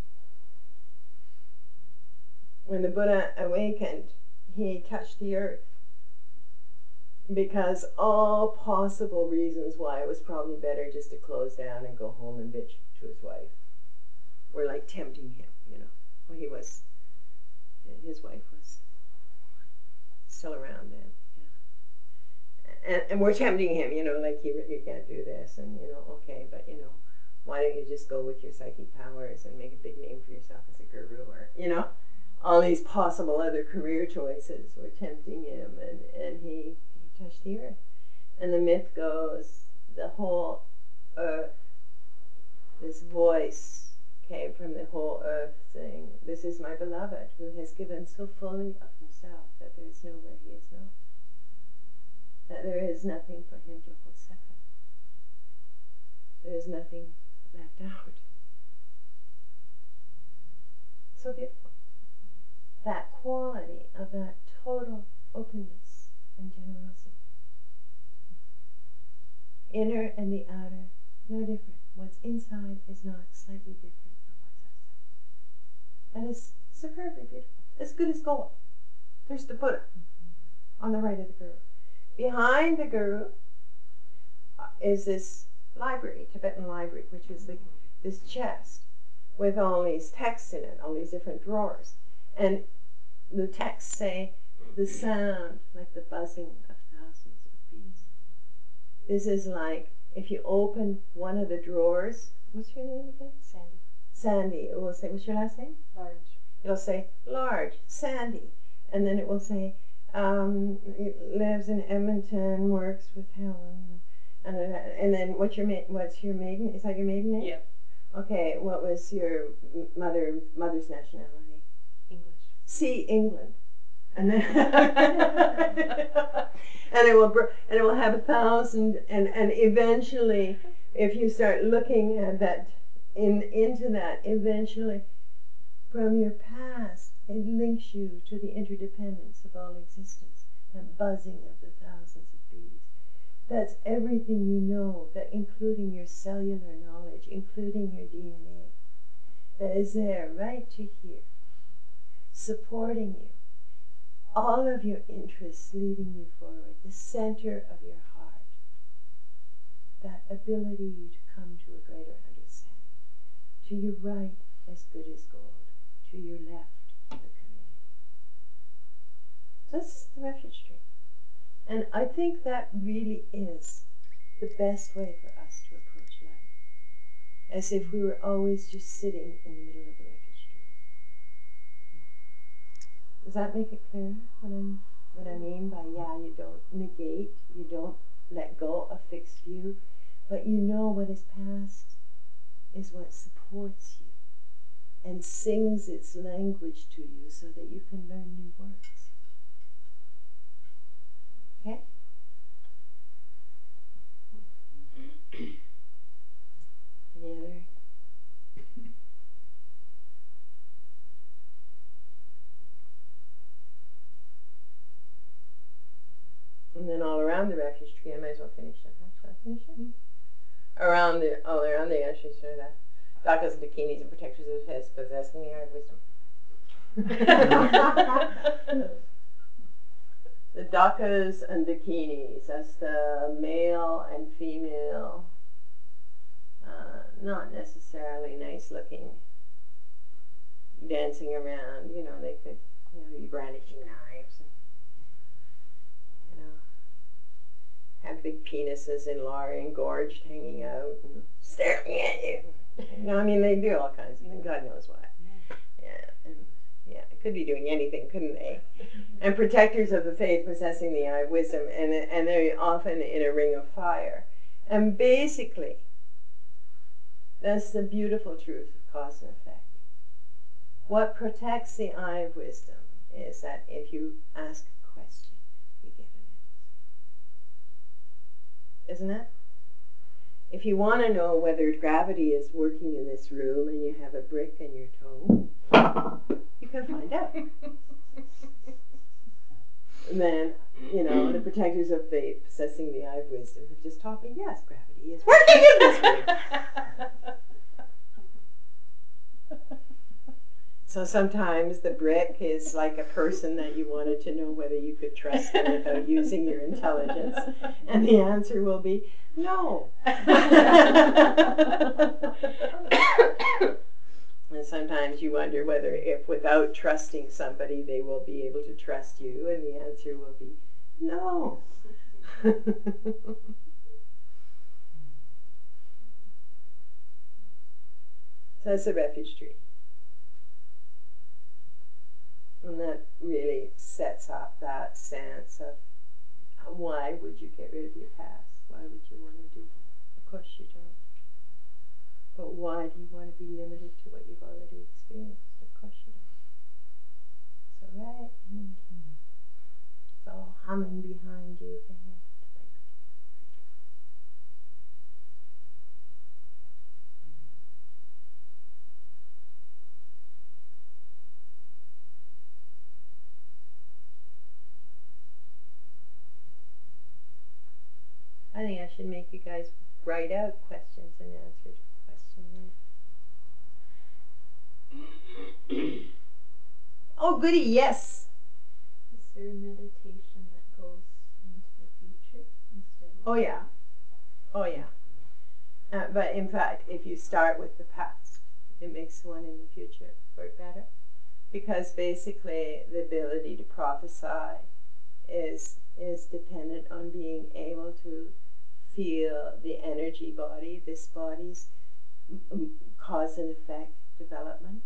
When the Buddha awakened, he touched the earth because all possible reasons why it was probably better just to close down and go home and bitch to his wife were like tempting him, you know. Well, he was, his wife was still around then, yeah. And, and we're tempting him, you know, like, you, you can't do this, and, you know, okay, but, you know, why don't you just go with your psychic powers and make a big name for yourself as a guru, or, you know, all these possible other career choices were tempting him, and, and he, he touched the earth. And the myth goes, the whole earth, this voice came from the whole earth saying, this is my beloved who has given so fully of himself that there is nowhere he is not. That there is nothing for him to hold separate. There is nothing left out. So beautiful. That quality of that total openness and generosity. Inner and the outer, no different. What's inside is not slightly different from what's outside. And it's superbly beautiful. As good as gold. There's the Buddha on the right of the guru. Behind the guru is this library, Tibetan library, which is like this chest with all these texts in it, all these different drawers. And the texts say the sound, like the buzzing of thousands of bees. This is like, if you open one of the drawers, what's your name again? Sandy. Sandy. It will say, what's your last name? Large. It'll say, large, Sandy. And then it will say, um, lives in Edmonton, works with Helen. And, and then what's your, ma- what's your maiden, is that your maiden name? Yep. Okay, what was your mother mother's nationality? English. See, England. And then and it will br- and it will have a thousand, and, and eventually, if you start looking at that, in into that, eventually from your past, it links you to the interdependence of all existence, that buzzing of the thousands of bees. That's everything you know, that including your cellular knowledge, including your D N A, that is there right to here, supporting you. All of your interests leading you forward, the center of your heart, that ability to come to a greater understanding. To your right, as good as gold. To your left, the community. So this is the refuge tree. And I think that really is the best way for us to approach life. As if we were always just sitting in the middle of the refuge tree. Does that make it clear what, I'm, what I mean by, yeah, you don't negate, you don't let go of fixed view, but you know what is past is what supports you and sings its language to you so that you can learn new words. Okay? Any other? And then all around the refuge tree, I might as well finish it. Huh? Should I finish it? Mm-hmm. Around the, all around the, actually, sort of Dakas and dakinis and protectors of his possessing the eye of wisdom. The dakas and dakinis, that's the male and female, uh, not necessarily nice looking, dancing around. You know, they could, you know, be brandishing knives and, you know, have big penises and Laurie engorged hanging out and staring at you. You know, I mean, they do all kinds of things. God knows what. Yeah, and yeah, it could be doing anything, couldn't they? And protectors of the faith possessing the eye of wisdom, and and they're often in a ring of fire. And basically, that's the beautiful truth of cause and effect. What protects the eye of wisdom is that if you ask a question, you get an answer. Isn't it? If you want to know whether gravity is working in this room and you have a brick in your toe, you can find out. And then, you know, the protectors of faith possessing the eye of wisdom have just taught me, yes, gravity is working in this room. So sometimes the brick is like a person that you wanted to know whether you could trust them without using your intelligence. And the answer will be no. And sometimes you wonder whether if without trusting somebody they will be able to trust you, and the answer will be no. So that's a refuge tree. And that really sets up that sense of why would you get rid of your past? Why would you want to do that? Of course you don't. But why do you want to be limited to what you've already experienced? Of course you don't. So right in the middle. It's all humming behind you. I think I should make you guys write out questions and answers to questions. Oh, goody, yes. Is there a meditation that goes into the future instead of... Oh, yeah. Oh, yeah. Uh, but in fact, if you start with the past, it makes the one in the future work better. Because basically, the ability to prophesy is is dependent on being able to feel the energy body, this body's cause and effect development.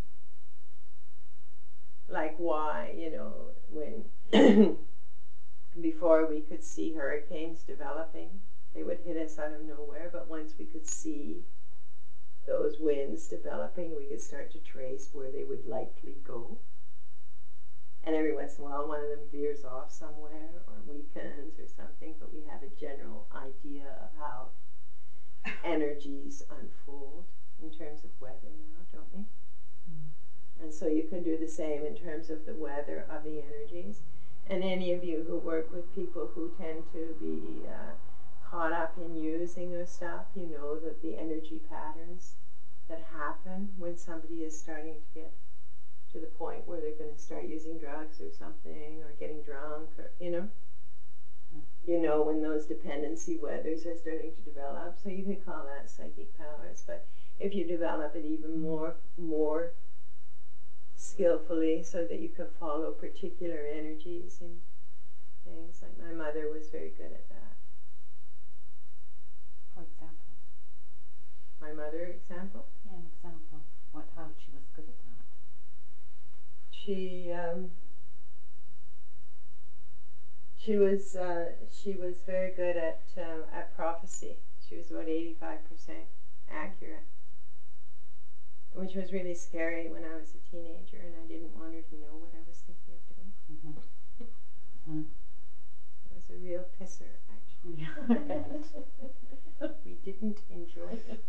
Like why, you know, when before we could see hurricanes developing, they would hit us out of nowhere, but once we could see those winds developing, we could start to trace where they would likely go. And every once in a while, one of them veers off somewhere or weakens or something, but we have a general idea of how energies unfold in terms of weather now, don't we? Mm. And so you can do the same in terms of the weather of the energies. And any of you who work with people who tend to be uh, caught up in using their stuff, you know that the energy patterns that happen when somebody is starting to get to the point where they're going to start using drugs or something, or getting drunk, or, you know, you know when those dependency weathers are starting to develop. So you can call that psychic powers. But if you develop it even more, more skillfully, so that you can follow particular energies and things, like my mother was very good at that. For example? My mother, example? Yeah, an example of what, how she was good at that. She um, she was uh, she was very good at uh, at prophecy. She was about eighty-five percent accurate, which was really scary when I was a teenager, and I didn't want her to know what I was thinking of doing. Mm-hmm. Mm-hmm. It was a real pisser, actually. We didn't enjoy it.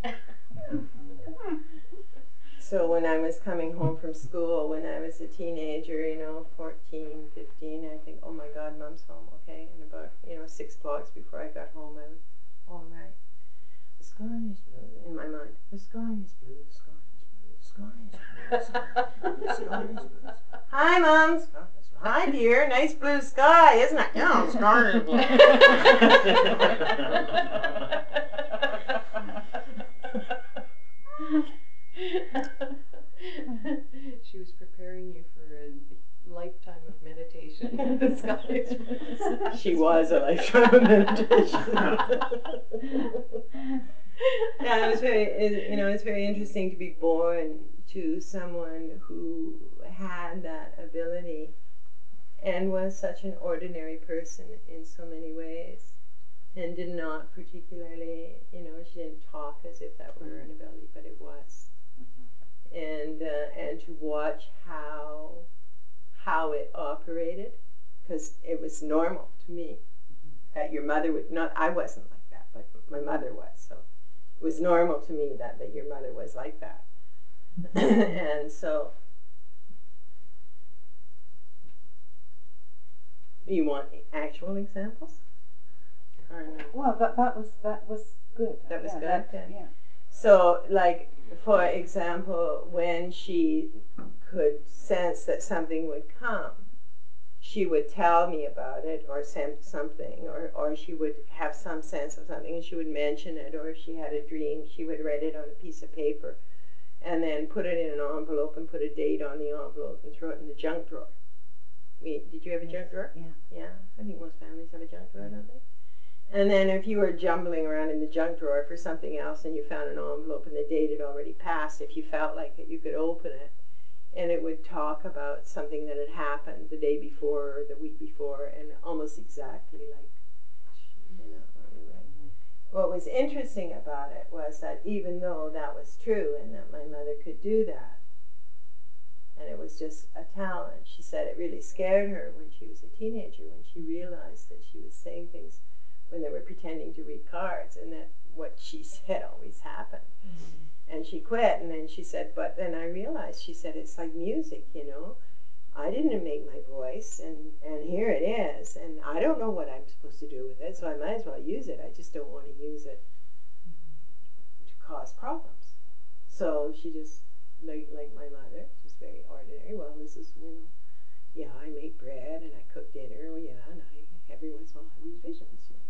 So when I was coming home from school, when I was a teenager, you know, fourteen, fifteen, I think, oh my God, Mom's home, okay? And about, you know, six blocks before I got home, I was, all right. The sky is blue in my mind. The sky is blue, the sky is blue, the sky is blue, the sky is blue, the sky is blue. Hi, Mom. Sky is blue. Hi, dear. Nice blue sky, isn't it? Yeah, the sky is blue. She was preparing you for a lifetime of meditation. The sky is blue. She was a lifetime of meditation. Yeah, it was very, it, you know, it's very interesting to be born to someone who had that ability and was such an ordinary person in so many ways, and did not particularly, you know, she didn't talk as if that were an ability, but it was. And uh, and to watch how how it operated, because it was normal to me that your mother would not. I wasn't like that, but my mother was. So it was normal to me that that your mother was like that. And so, you want actual examples? Or no? Well, that that was that was good. That was yeah, good, that- then? Yeah. So, like, for example, when she could sense that something would come, she would tell me about it or send something, or, or she would have some sense of something and she would mention it, or if she had a dream, she would write it on a piece of paper and then put it in an envelope and put a date on the envelope and throw it in the junk drawer. We, did you have a junk drawer? Yeah. Yeah, I think most families have a junk drawer, don't they? And then if you were jumbling around in the junk drawer for something else and you found an envelope and the date had already passed, if you felt like it, you could open it and it would talk about something that had happened the day before or the week before, and almost exactly like, you know, anyway. What was interesting about it was that even though that was true and that my mother could do that, and it was just a talent, she said it really scared her when she was a teenager, when she realized that she was saying things when they were pretending to read cards, and that what she said always happened. Mm-hmm. And she quit, and then she said, but then I realized, she said, it's like music, you know. I didn't make my voice, and, and here it is, and I don't know what I'm supposed to do with it, so I might as well use it. I just don't want to use it to cause problems. So she just, like, like my mother, just very ordinary. Well, this is when, yeah, I make bread, and I cook dinner, well, yeah, and I, every once in a while I have these visions, you know.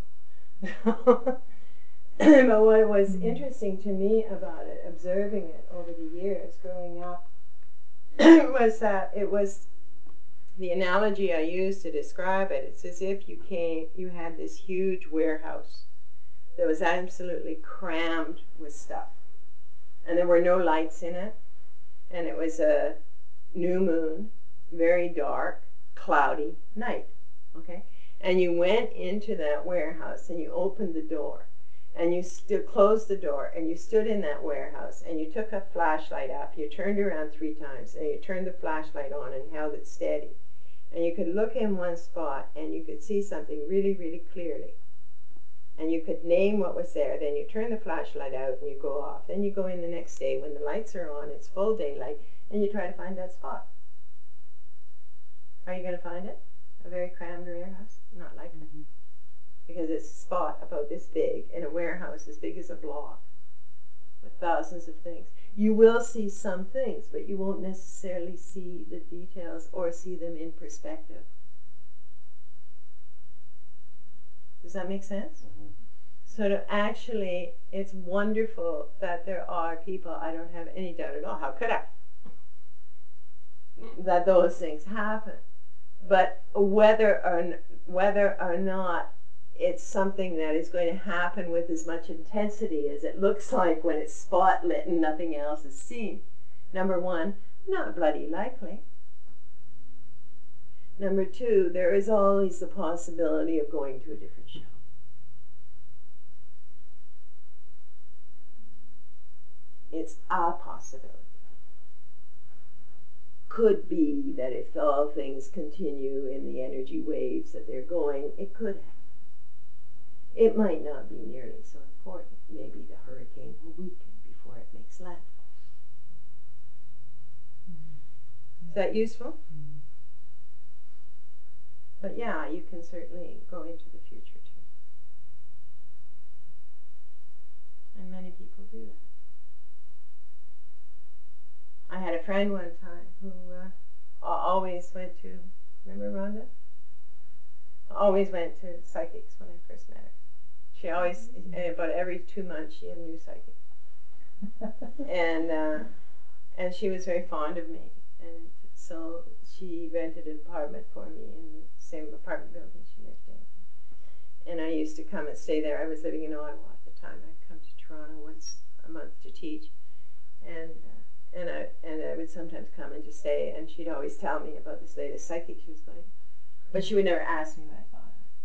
But what was interesting to me about it, observing it over the years growing up, was that it was the analogy I used to describe it. It's as if you came, you had this huge warehouse that was absolutely crammed with stuff, and there were no lights in it, and it was a new moon, very dark, cloudy night. Okay. And you went into that warehouse and you opened the door and you st- closed the door and you stood in that warehouse and you took a flashlight up, you turned around three times and you turned the flashlight on and held it steady. And you could look in one spot and you could see something really, really clearly. And you could name what was there. Then you turn the flashlight out and you go off. Then you go in the next day when the lights are on, it's full daylight, and you try to find that spot. Are you going to find it? A very crammed warehouse? Not likely. Mm-hmm. Because it's a spot about this big in a warehouse as big as a block with thousands of things. You will see some things, but you won't necessarily see the details or see them in perspective. Does that make sense? Mm-hmm. So to actually, it's wonderful that there are people, I don't have any doubt at all, how could I? That those things happen. But whether or, whether or not it's something that is going to happen with as much intensity as it looks like when it's spotlit and nothing else is seen. Number one, not bloody likely. Number two, there is always the possibility of going to a different show. It's a possibility. Could be that if all things continue in the energy waves that they're going, it could happen. It might not be nearly so important. Maybe the hurricane will weaken before it makes landfall. Mm-hmm. Is that useful? Mm-hmm. But yeah, you can certainly go into the future too. And many people do that. friend one time who uh, always went to, remember Rhonda? Always went to psychics when I first met her. She always, about every two months, she had a new psychic. and uh, and she was very fond of me. And so she rented an apartment for me in the same apartment building she lived in. And I used to come and stay there. I was living in Ottawa at the time. I'd come to Toronto once a month to teach. And uh, and I and I would sometimes come and just stay, and she'd always tell me about this latest psychic she was going to. But she would never ask me what I thought of it.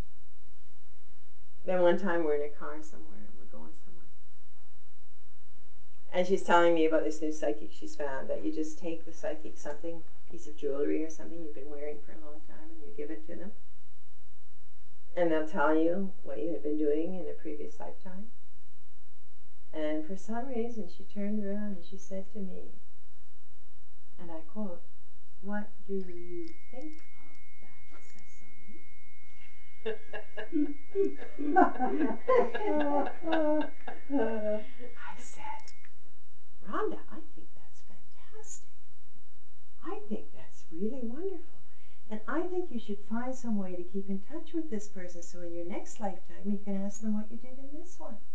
Then one time we're in a car somewhere, and we're going somewhere. And she's telling me about this new psychic she's found, that you just take the psychic something, piece of jewelry or something you've been wearing for a long time, and you give it to them. And they'll tell you what you had been doing in a previous lifetime. And for some reason, she turned around and she said to me, and I quote, "What do you think of that, Cecily?" I said, "Rhonda, I think that's fantastic. I think that's really wonderful. And I think you should find some way to keep in touch with this person so in your next lifetime you can ask them what you did in this one."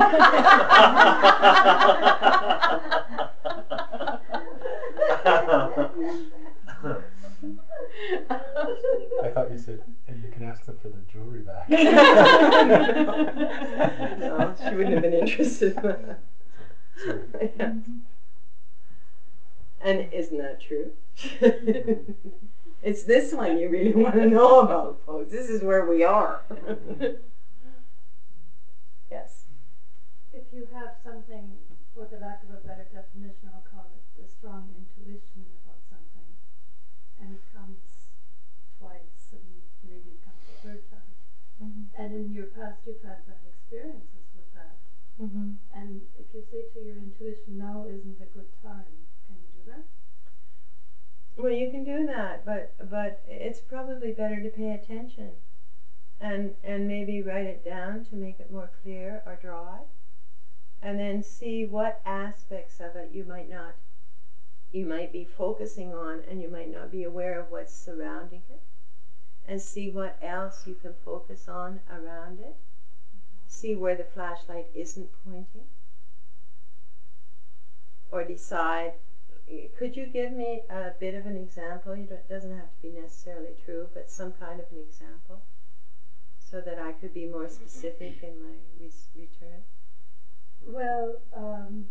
I thought you said, and you can ask them for their jewelry back. No, she wouldn't have been interested in that. Yes. And isn't that true? It's this one you really want to know about, folks. This is where we are. Yes. If you have something, for the lack of a better definition, I'll call it a strong intuition about something, and it comes twice, and maybe it comes a third time. Mm-hmm. And in your past, you've had bad experiences with that. Mm-hmm. And if you say to your intuition, now isn't a good time, can you do that? Well, you can do that, but but it's probably better to pay attention, and and maybe write it down to make it more clear, or draw it, and then see what aspects of it you might not, you might be focusing on, and you might not be aware of what's surrounding it, and see what else you can focus on around it. See where the flashlight isn't pointing, or decide. Could you give me a bit of an example? You don't, it doesn't have to be necessarily true, but some kind of an example, so that I could be more specific in my re- return? Well, um,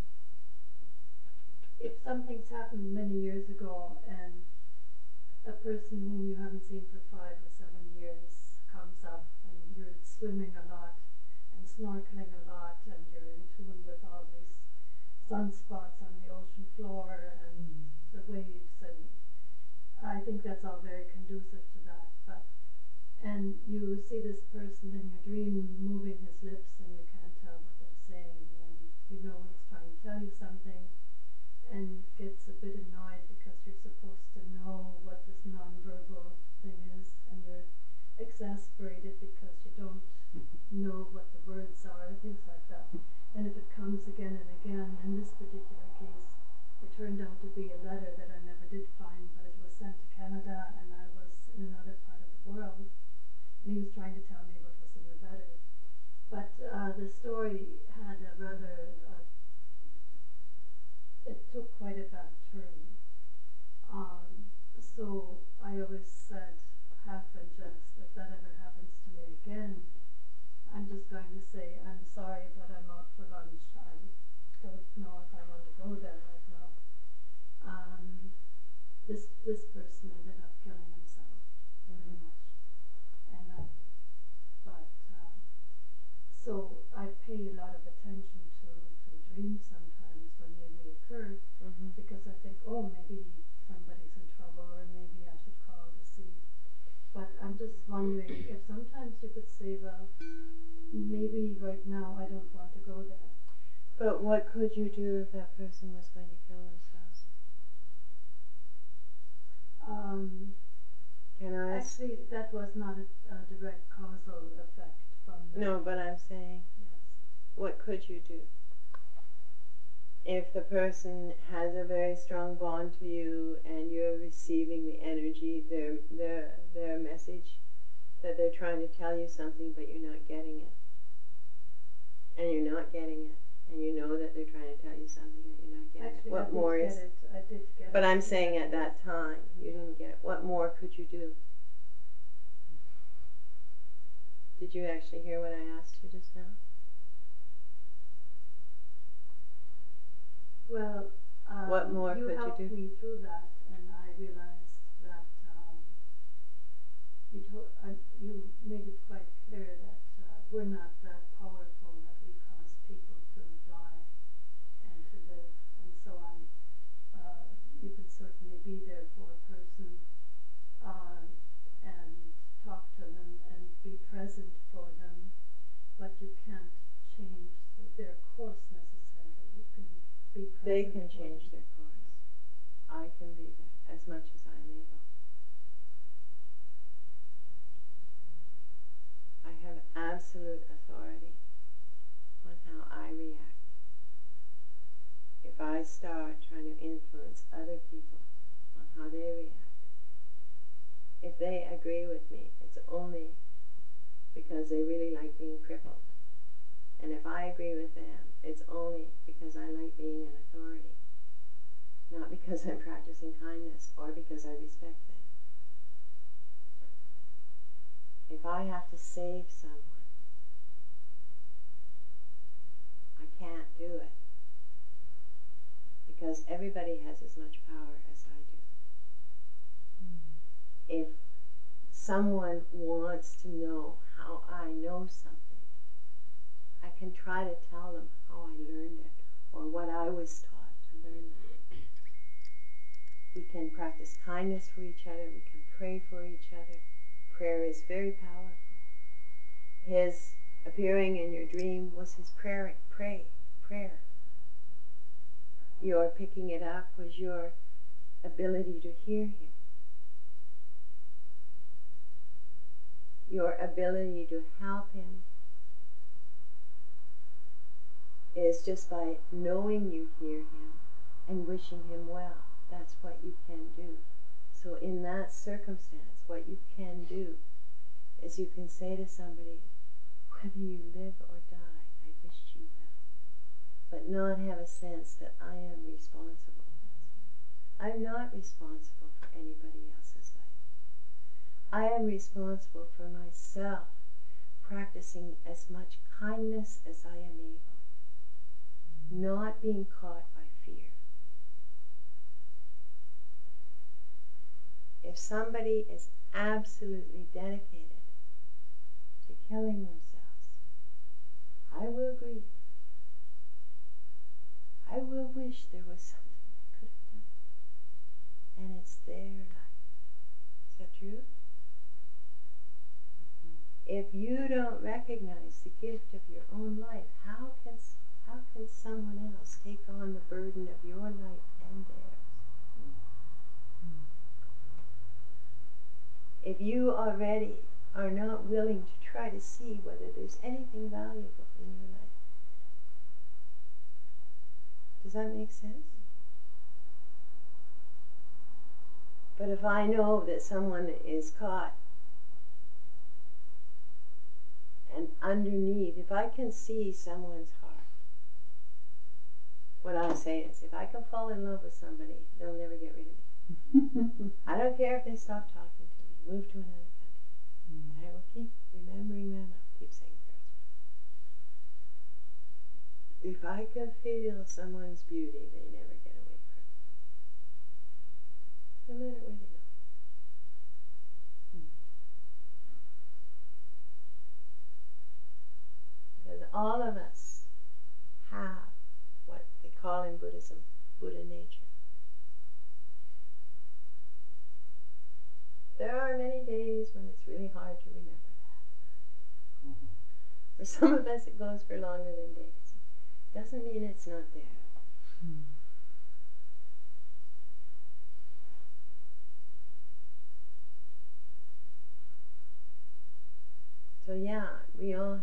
if something's happened many years ago and a person whom you haven't seen for five or seven years comes up, and you're swimming a lot and snorkeling a lot, and you're in tune with all these sunspots on the ocean floor and mm. the waves, and I think that's all very conducive to that. But and you see this person in your dream moving his lips, and you can't tell what they're saying, and you know he's trying to tell you something, and gets a bit annoyed because you're supposed to know what this nonverbal thing is, and you're exasperated because you don't know what the words are, things like that. And if it comes again and again, in this particular case, it turned out to be a letter that I never did find, but it was sent to Canada, and I was in another part of the world, and he was trying to tell me what was in the letter. But uh, the story had a rather, uh, it took quite a bad turn. Um, so I always said, half in jest, if that ever happens to me again, I'm just going to say, I'm sorry, but I'm out for lunch. I don't know if I want to go there right now. Um, this this person ended up killing himself, pretty much. And I, but, uh, so I pay a lot of attention to, to dreams sometimes when they reoccur, mm-hmm. because I think, oh, maybe somebody's in trouble, or maybe I should call to see. But I'm just wondering if sometimes you could say, well, maybe right now I don't want to go there. But what could you do if that person was going to kill themselves? Um, Can I? Actually, that was not a, a direct causal effect from the... No, but I'm saying, yes. What could you do? if the person has a very strong bond to you and you're receiving the energy, their their their message, that they're trying to tell you something but you're not getting it, and you're not getting it, and you know that they're trying to tell you something that you're not getting Actually, it. What I did more get is? it. I did get it. But I'm saying at that time you didn't get it. What more could you do? Did you actually hear what I asked you just now? Well, um, What more you could you helped do? me through that, and I realized that um, you told uh, you made it quite clear that uh, we're not that powerful that we cause people to die and to live and so on. Uh, you can certainly be there for a person uh, and talk to them and be present for them, but you can't change the, their course necessarily. You can be present. They can for change them. their course. I can be there as much as I'm able. I have absolute authority on how I react. If I start trying to influence other people on how they react, if they agree with me, it's only because they really like being crippled. And if I agree with them, it's only because I like being in authority, not because I'm practicing kindness or because I respect them. If I have to save someone, I can't do it because everybody has as much power as I do. If someone wants to know how I know something, I can try to tell them how I learned it or what I was taught to learn it. We can practice kindness for each other. We can pray for each other. Prayer is very powerful. His appearing in your dream was his prayer, pray, prayer. Your picking it up was your ability to hear him. Your ability to help him is just by knowing you hear him and wishing him well. That's what you can do. So in that circumstance, what you can do is you can say to somebody, whether you live or die, I wish you well, but not have a sense that I am responsible. I'm not responsible for anybody else's life. I am responsible for myself, practicing as much kindness as I am able, not being caught by fear. If somebody is absolutely dedicated to killing themselves, I will grieve. I will wish there was something I could have done. And it's their life. Is that true? If you don't recognize the gift of your own life, how can how can someone else take on the burden of your life and theirs? If you already are not willing to try to see whether there's anything valuable in your life. Does that make sense? But if I know that someone is caught, and underneath, if I can see someone's heart, what I say is, if I can fall in love with somebody, they'll never get rid of me. I don't care if they stop talking to me, move to another country. Mm. I will keep remembering them, I will keep saying prayers. If I can feel someone's beauty, they never get away from me. No matter where they go. Because all of us have what they call in Buddhism, Buddha nature. There are many days when it's really hard to remember that. Mm-hmm. For some of us it goes for longer than days. Doesn't mean it's not there. Mm. So yeah, we all have the same power. Everybody has as much power as me.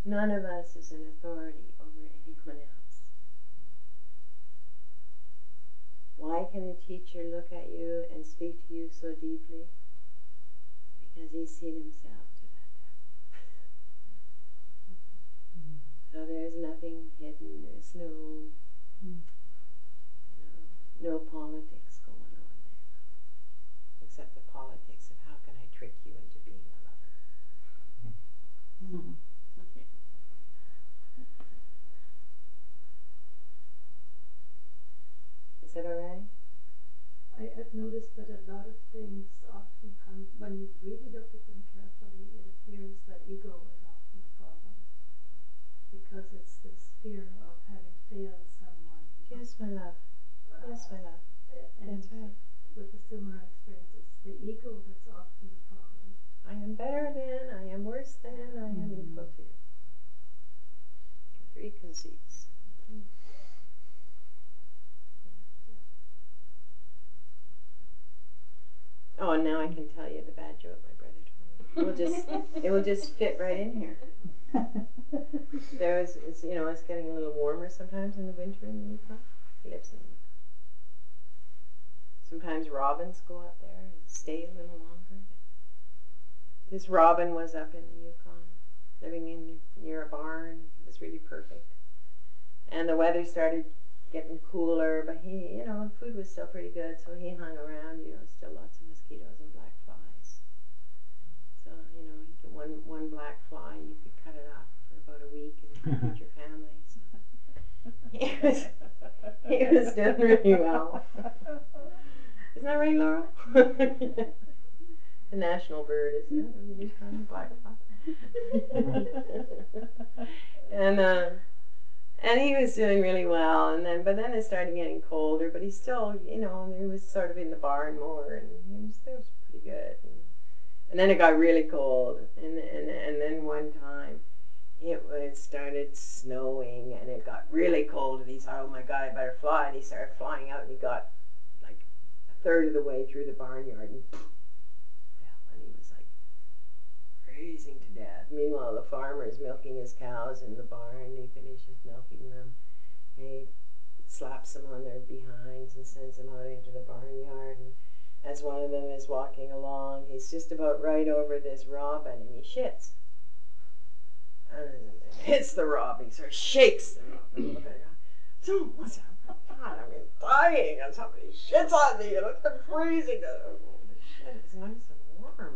None of us is an authority over anyone else. Why can a teacher look at you and speak to you so deeply? Because he's seen himself to that depth. So there's nothing hidden, there's no, you know, no politics going on there. Except the politics of how can I trick you into being a lover. Mm. Is that alright? I, I've noticed that a lot of things often come, when you really look at them carefully, it appears that ego is often the problem. Because it's this fear of having failed someone. Yes, my love. Yes, my love. And That's right. with a similar experience, it's the ego that's often the problem. I am better than, I am worse than, I am Mm. equal to. Three conceits. Mm. Oh, and now I can tell you the bad joke my brother told me. It will just, it will just fit right in here. There was, it's, you know, it's getting a little warmer sometimes in the winter in the Yukon. He lives in the Yukon. Sometimes robins go up there and stay a little longer. This robin was up in the Yukon, living in near a barn. It was really perfect. And the weather started getting cooler, but he, you know, food was still pretty good, so he hung around. You know, still lots of mosquitoes and black flies. So, you know, you get one one black fly, you could cut it up for about a week and feed your family. So he was he was doing really well. Isn't that right, Laurel? The national bird, isn't it? Of the Yukon, black fly. and uh, and he was doing really well. And then, but then it started getting colder. But he still, you know, he was sort of in the barn more, and he was, it was pretty good. And, and then it got really cold, and and and then one time, it was started snowing, and it got really cold. And he thought, "Oh my God, I better fly!" And he started flying out, and he got like a third of the way through the barnyard, and fell, and he was like freezing to death. Meanwhile, the farmer is milking his cows in the barn. He finishes milking them, and he slaps them on their behinds and sends them out into the barnyard. And as one of them is walking along, he's just about right over this robin, and he shits. And it hits the robin, so he shakes the robin. So, what's that? God, I'm dying, and somebody shits on me, and I'm freezing. Oh, the shit is nice and warm.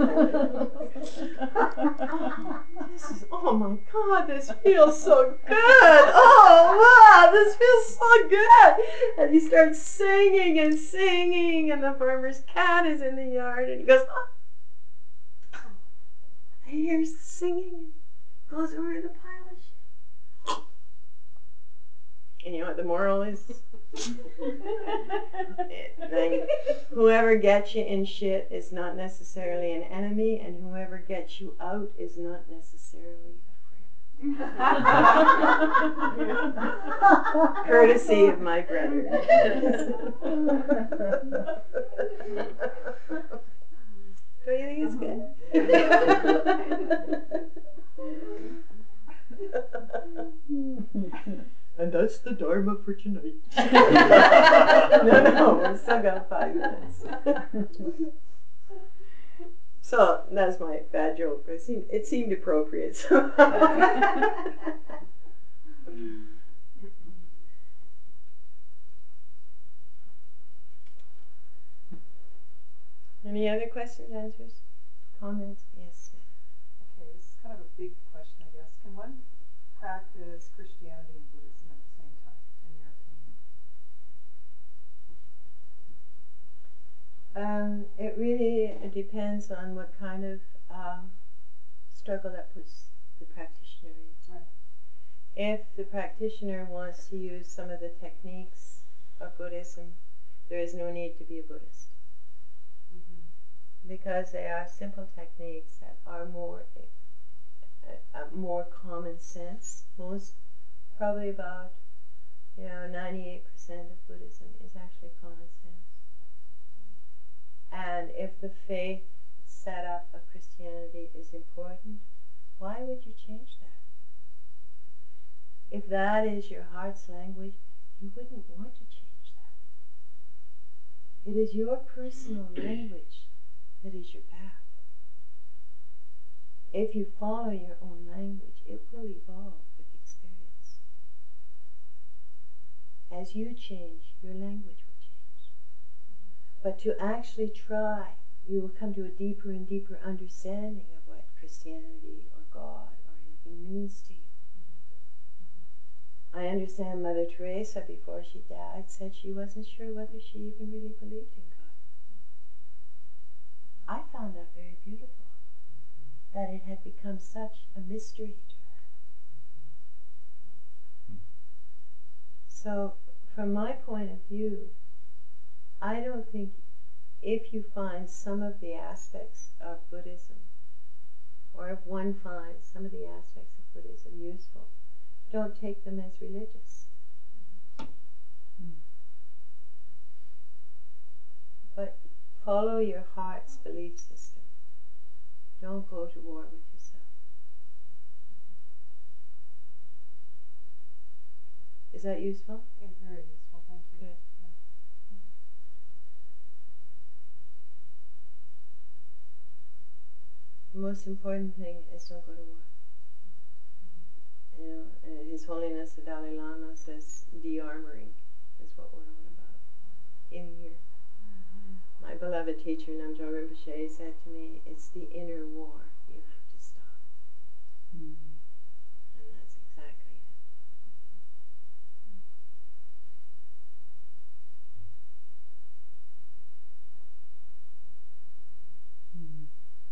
This is, oh my God, this feels so good. Oh, wow, this feels so good. And he starts singing and singing, and the farmer's cat is in the yard, and he goes, oh. And he hears singing, goes over to the pile of shit. And you know what the moral is? Then whoever gets you in shit is not necessarily an enemy, and whoever gets you out is not necessarily a friend. Courtesy of my brother. Do you think it's good? And that's the Dharma for tonight. no, no, we've still got five minutes. So that's my bad joke. It seemed, it seemed appropriate. So. Any other questions, answers, comments? Yes. Okay, this is kind of a big question, I guess. Can one practice Christianity and Buddhism at the same time, in your opinion? Um, it really depends on what kind of um, struggle that puts the practitioner in. Right. If the practitioner wants to use some of the techniques of Buddhism, there is no need to be a Buddhist. Mm-hmm. Because they are simple techniques that are more uh, uh, more common sense. Most, probably about, you know, ninety-eight percent of Buddhism is actually common sense. And if the faith setup of Christianity is important, why would you change that? if that is your heart's language, you wouldn't want to change that. It is your personal language that is your path. If you follow your own language, it will evolve with experience. As you change, your language will change. But to actually try, you will come to a deeper and deeper understanding of what Christianity or God or anything means to you. I understand Mother Teresa, before she died, said she wasn't sure whether she even really believed in God. I found that very beautiful, that it had become such a mystery to her. So, from my point of view, I don't think if you find some of the aspects of Buddhism, or if one finds some of the aspects of Buddhism useful, don't take them as religious. Mm. But follow your heart's belief system. Don't go to war with yourself. Is that useful? It's very useful, thank you. Good. The most important thing is don't go to war. You know, uh, His Holiness the Dalai Lama says de-armoring is what we're on about in here. My beloved teacher Namgyal Rinpoche said to me, it's the inner war you have to stop. Mm-hmm. And that's exactly it. Mm.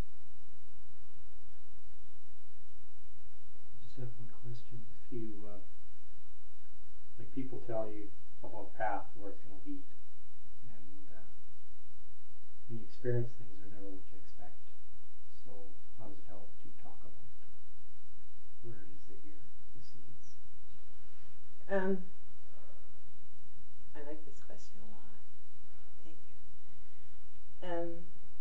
I just have one question. If you, uh, like people tell you about path, where it's going to lead, and uh, when you experience things, they're never what you expect. So how does it help to talk about where it is that you're, this leads? Um, I like this question a lot. Thank you. Um,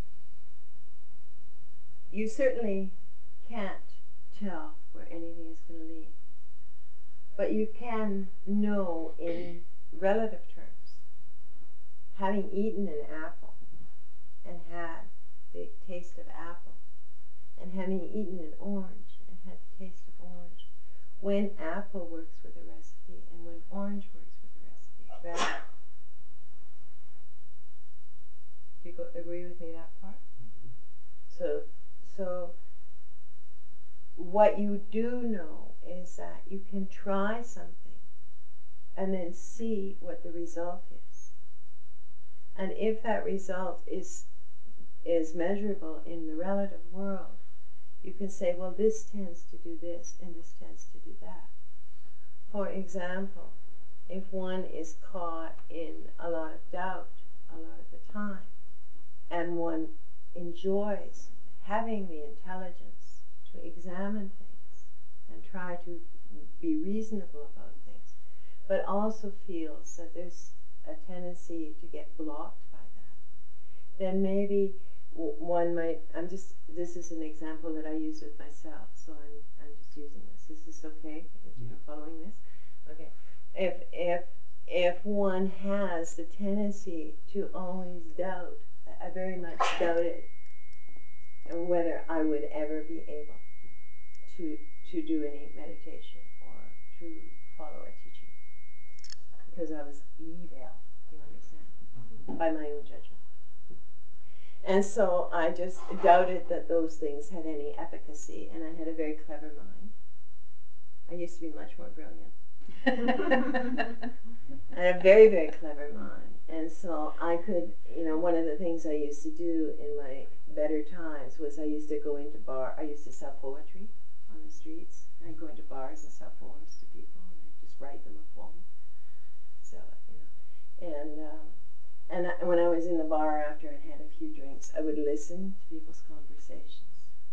you certainly can't tell where anything is going to lead. But you can know in relative terms. Having eaten an apple and had the taste of apple, and having eaten an orange and had the taste of orange, when apple works with a recipe and when orange works with a recipe, right? Do you go, agree with me that far? Mm-hmm. So, so what you do know is that you can try something and then see what the result is. And if that result is is measurable in the relative world, you can say, well, this tends to do this and this tends to do that. For example, if one is caught in a lot of doubt a lot of the time, and one enjoys having the intelligence to examine things and try to be reasonable about things, but also feels that there's a tendency to get blocked by that, then maybe one might, I'm just, this is an example that I use with myself, so I'm, I'm just using this. Is this okay? Are you Yeah. following this? Okay. If, if, if one has the tendency to always doubt, I very much doubted whether I would ever be able to, to do any meditation or to follow a teaching, because I was evil, you understand, by my own judgment. And so I just doubted that those things had any efficacy, and I had a very clever mind. I used to be much more brilliant. I had a very, very clever mind. And so I could, you know, one of the things I used to do in my better times was I used to go into bar, I used to sell poetry on the streets. I'd go into bars and sell poems to people, and I'd just write them a poem. So, you know, and... Um, And I, when I was in the bar after I'd had a few drinks, I would listen to people's conversations.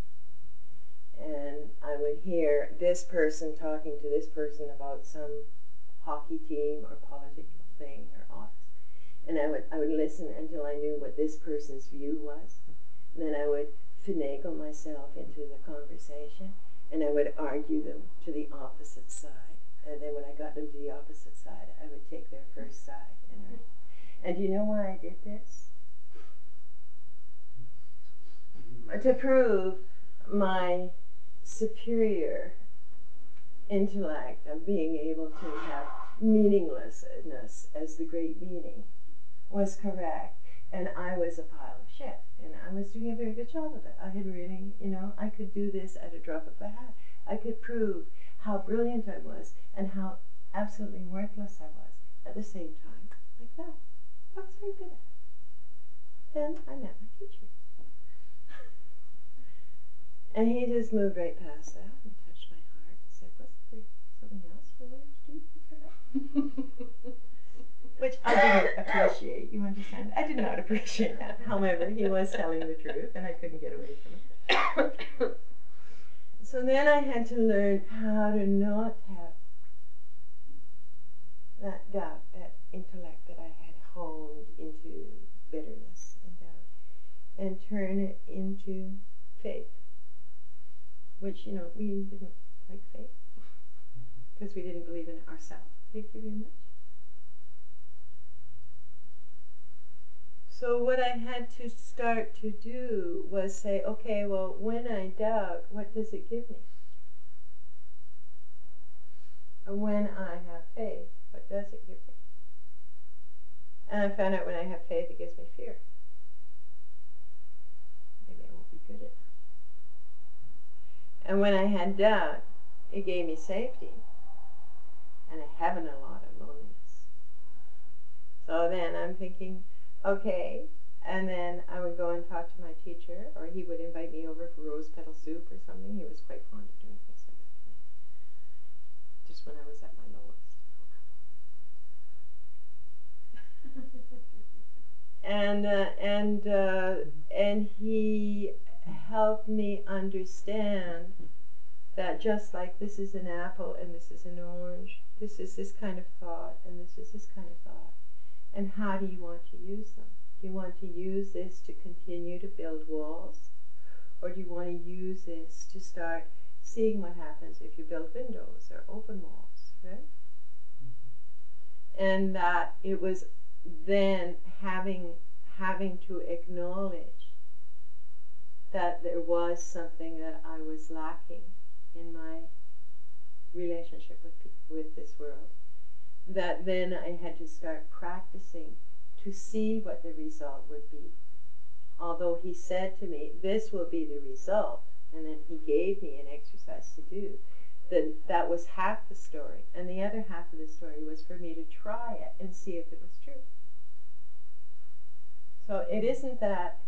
And I would hear this person talking to this person about some hockey team or political thing or office. And I would, I would listen until I knew what this person's view was. And then I would finagle myself into the conversation, and I would argue them to the opposite side And then when I got them to the opposite side, I would take their first side. And, I, and do you know why I did this? To prove my superior intellect of being able to have meaninglessness as the great meaning was correct. And I was a pile of shit. And I was doing a very good job of it. I had really, you know, I could do this at a drop of a hat. I could prove how brilliant I was and how absolutely worthless I was at the same time. Like that. I was very good at it. Then I met my teacher. And he just moved right past that and touched my heart and said, wasn't there something else you wanted to do for that? Which I didn't appreciate, you understand? I did not appreciate that. However, he was telling the truth and I couldn't get away from it. So then I had to learn how to not have that doubt, that intellect that I had honed into bitterness and doubt, and turn it into faith. Which, you know, we didn't like faith because we didn't believe in it ourselves. Thank you very much. So what I had to start to do was say, okay, well, when I doubt, what does it give me? And when I have faith, what does it give me? And I found out when I have faith, it gives me fear. Maybe I won't be good at it. And when I had doubt, it gave me safety and a heaven a lot of loneliness. So then I'm thinking, okay, and then I would go and talk to my teacher, or he would invite me over for rose petal soup or something. He was quite fond of doing things like that to me. Just when I was at my lowest. and uh, and uh, and he helped me understand that just like this is an apple and this is an orange, this is this kind of thought and this is this kind of thought. And how do you want to use them? Do you want to use this to continue to build walls? Or do you want to use this to start seeing what happens if you build windows or open walls, right? Mm-hmm. And that it was then having having to acknowledge that there was something that I was lacking in my relationship with people, with this world, that then I had to start practicing to see what the result would be. Although he said to me, this will be the result, and then he gave me an exercise to do, then that was half the story. And the other half of the story was for me to try it and see if it was true. So it isn't that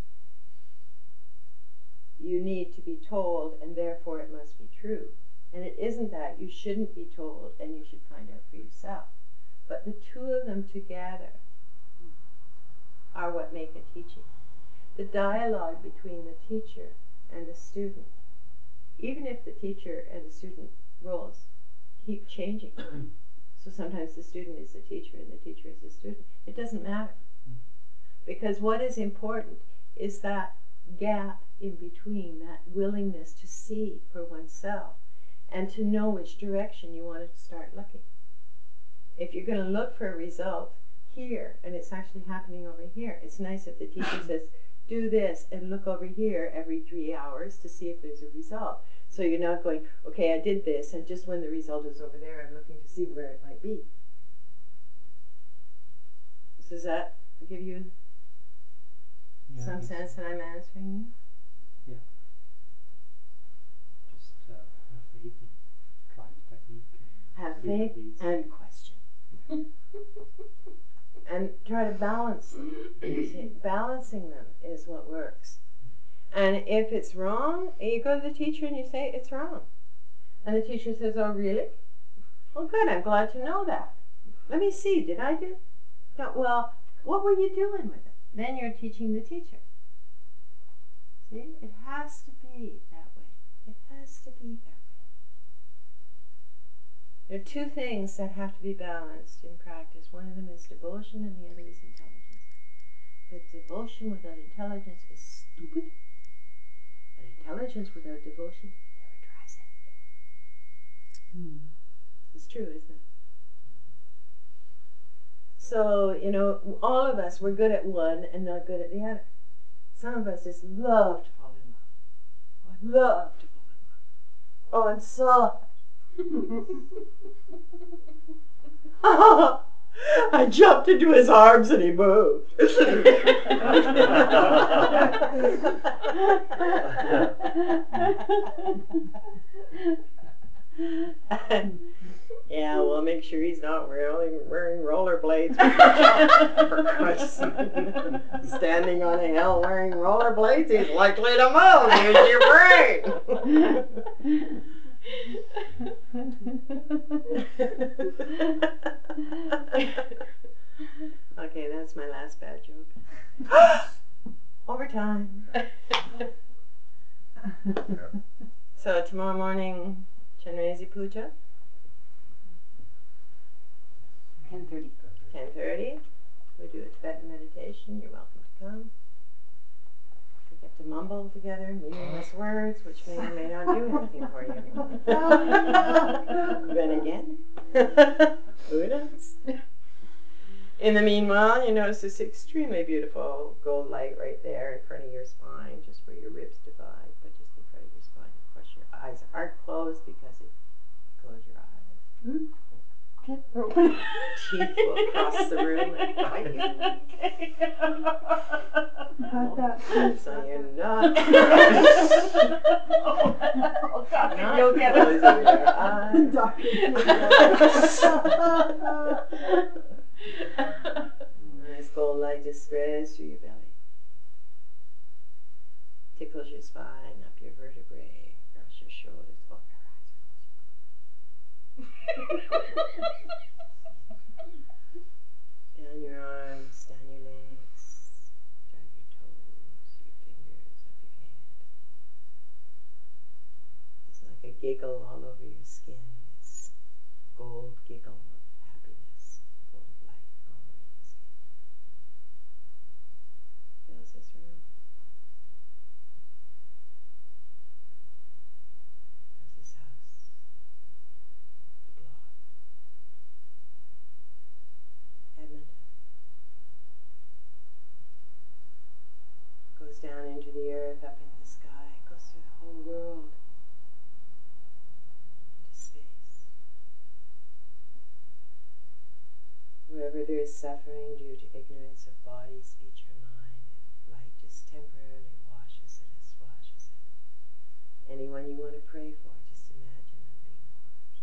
you need to be told and therefore it must be true. And it isn't that you shouldn't be told and you should find out for yourself. But the two of them together are what make a teaching. The dialogue between the teacher and the student, even if the teacher and the student roles keep changing. So sometimes the student is the teacher and the teacher is the student. It doesn't matter. Because what is important is that gap in between, that willingness to see for oneself and to know which direction you want to start looking. If you're going to look for a result here and it's actually happening over here, it's nice if the teacher says, do this and look over here every three hours to see if there's a result. So you're not going, okay, I did this, and just when the result is over there, I'm looking to see where it might be. So does that give you Yeah, some sense that I'm answering you? Yeah. Just uh, have faith and try the technique. And Have see what faith leads. and question. And try to balance them. See, balancing them is what works. And if it's wrong, you go to the teacher and you say, it's wrong. And the teacher says, oh, really? Well, good, I'm glad to know that. Let me see, did I do? No, well, what were you doing with it? Then you're teaching the teacher. See, it has to be that way. It has to be that way. There are two things that have to be balanced in practice. One of them is devotion and the other is intelligence. But devotion without intelligence is stupid. But intelligence without devotion never tries anything. Mm. It's true, isn't it? So, you know, all of us, we're good at one and not good at the other. Some of us just love to fall in love. I love to fall in love. Oh, I'm so... I jumped into his arms and he moved. Yeah, well, make sure he's not wearing, wearing rollerblades. For Christ's sake. Standing on a hill wearing rollerblades, he's likely to move. Use your brain. Okay, that's my last bad joke. Overtime. So tomorrow morning, Chenrezig Puja. Ten thirty. ten thirty. We do a Tibetan meditation. You're welcome to come. We get to mumble together meaningless words, which may or may not do anything for you. Then again, who knows? In the meanwhile, you notice this extremely beautiful gold light right there in front of your spine, just where your ribs divide, but just in front of your spine. Of course, your eyes aren't closed because it close your eyes. Mm. Teeth will cross the room and bite you. Got that. So you're not, Oh, God, not you'll get closing your eyes. This gold light just spreads through your belly. Tickles your spine, up your vertebrae, across your shoulders. Oh, your eyes. Down your arms, down your legs, down your toes, your fingers, up your head. It's like a giggle all over your skin, this gold giggle of happiness, gold light all over your skin. Fills this room. Fills this house. The block. Edmonton. Goes down into the earth, up into the sky, goes through the whole world, into space. Wherever there is suffering due to ignorance of body, speech, or mind, light just temporarily washes it, assuages it. Anyone you want to pray for, just imagine them being washed.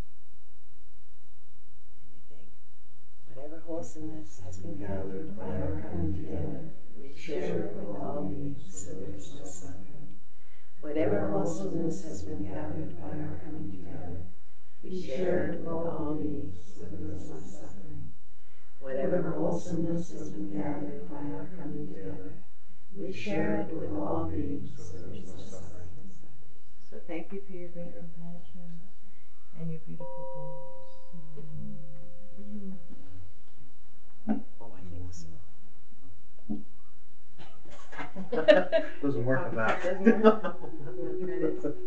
And you think, whatever wholesomeness has been gathered by our coming together, we share it with all beings, so there is no suffering. Whatever wholesomeness has been gathered by our coming together, we share it with all beings, so there is no suffering. Whatever wholesomeness has been gathered by our coming together, we share it with all beings, so there is no suffering. So thank you for your great compassion and your beautiful bones. Oh, I think so. Doesn't work on that. Doesn't work? I'm gonna try this.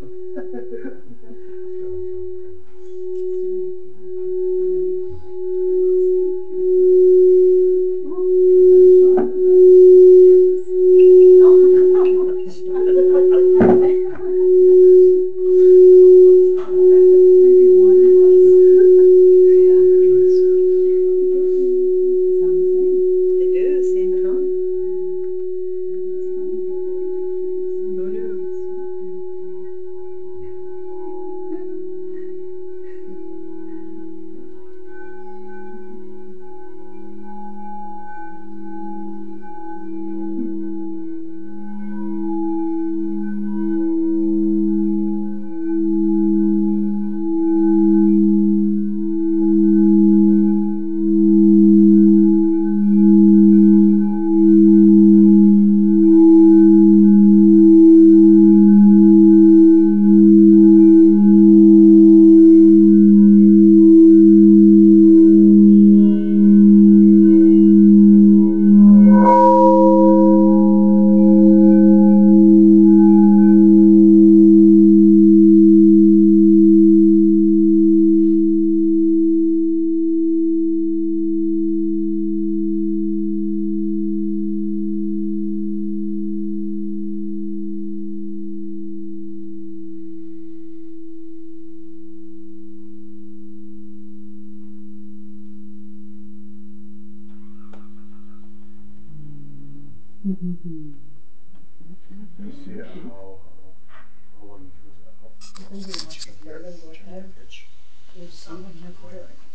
They do, same tone. Who knew? Just, yeah, how, how, how long was that? How- Somebody wants to start and go ahead. pitch? There's someone that's Going the- like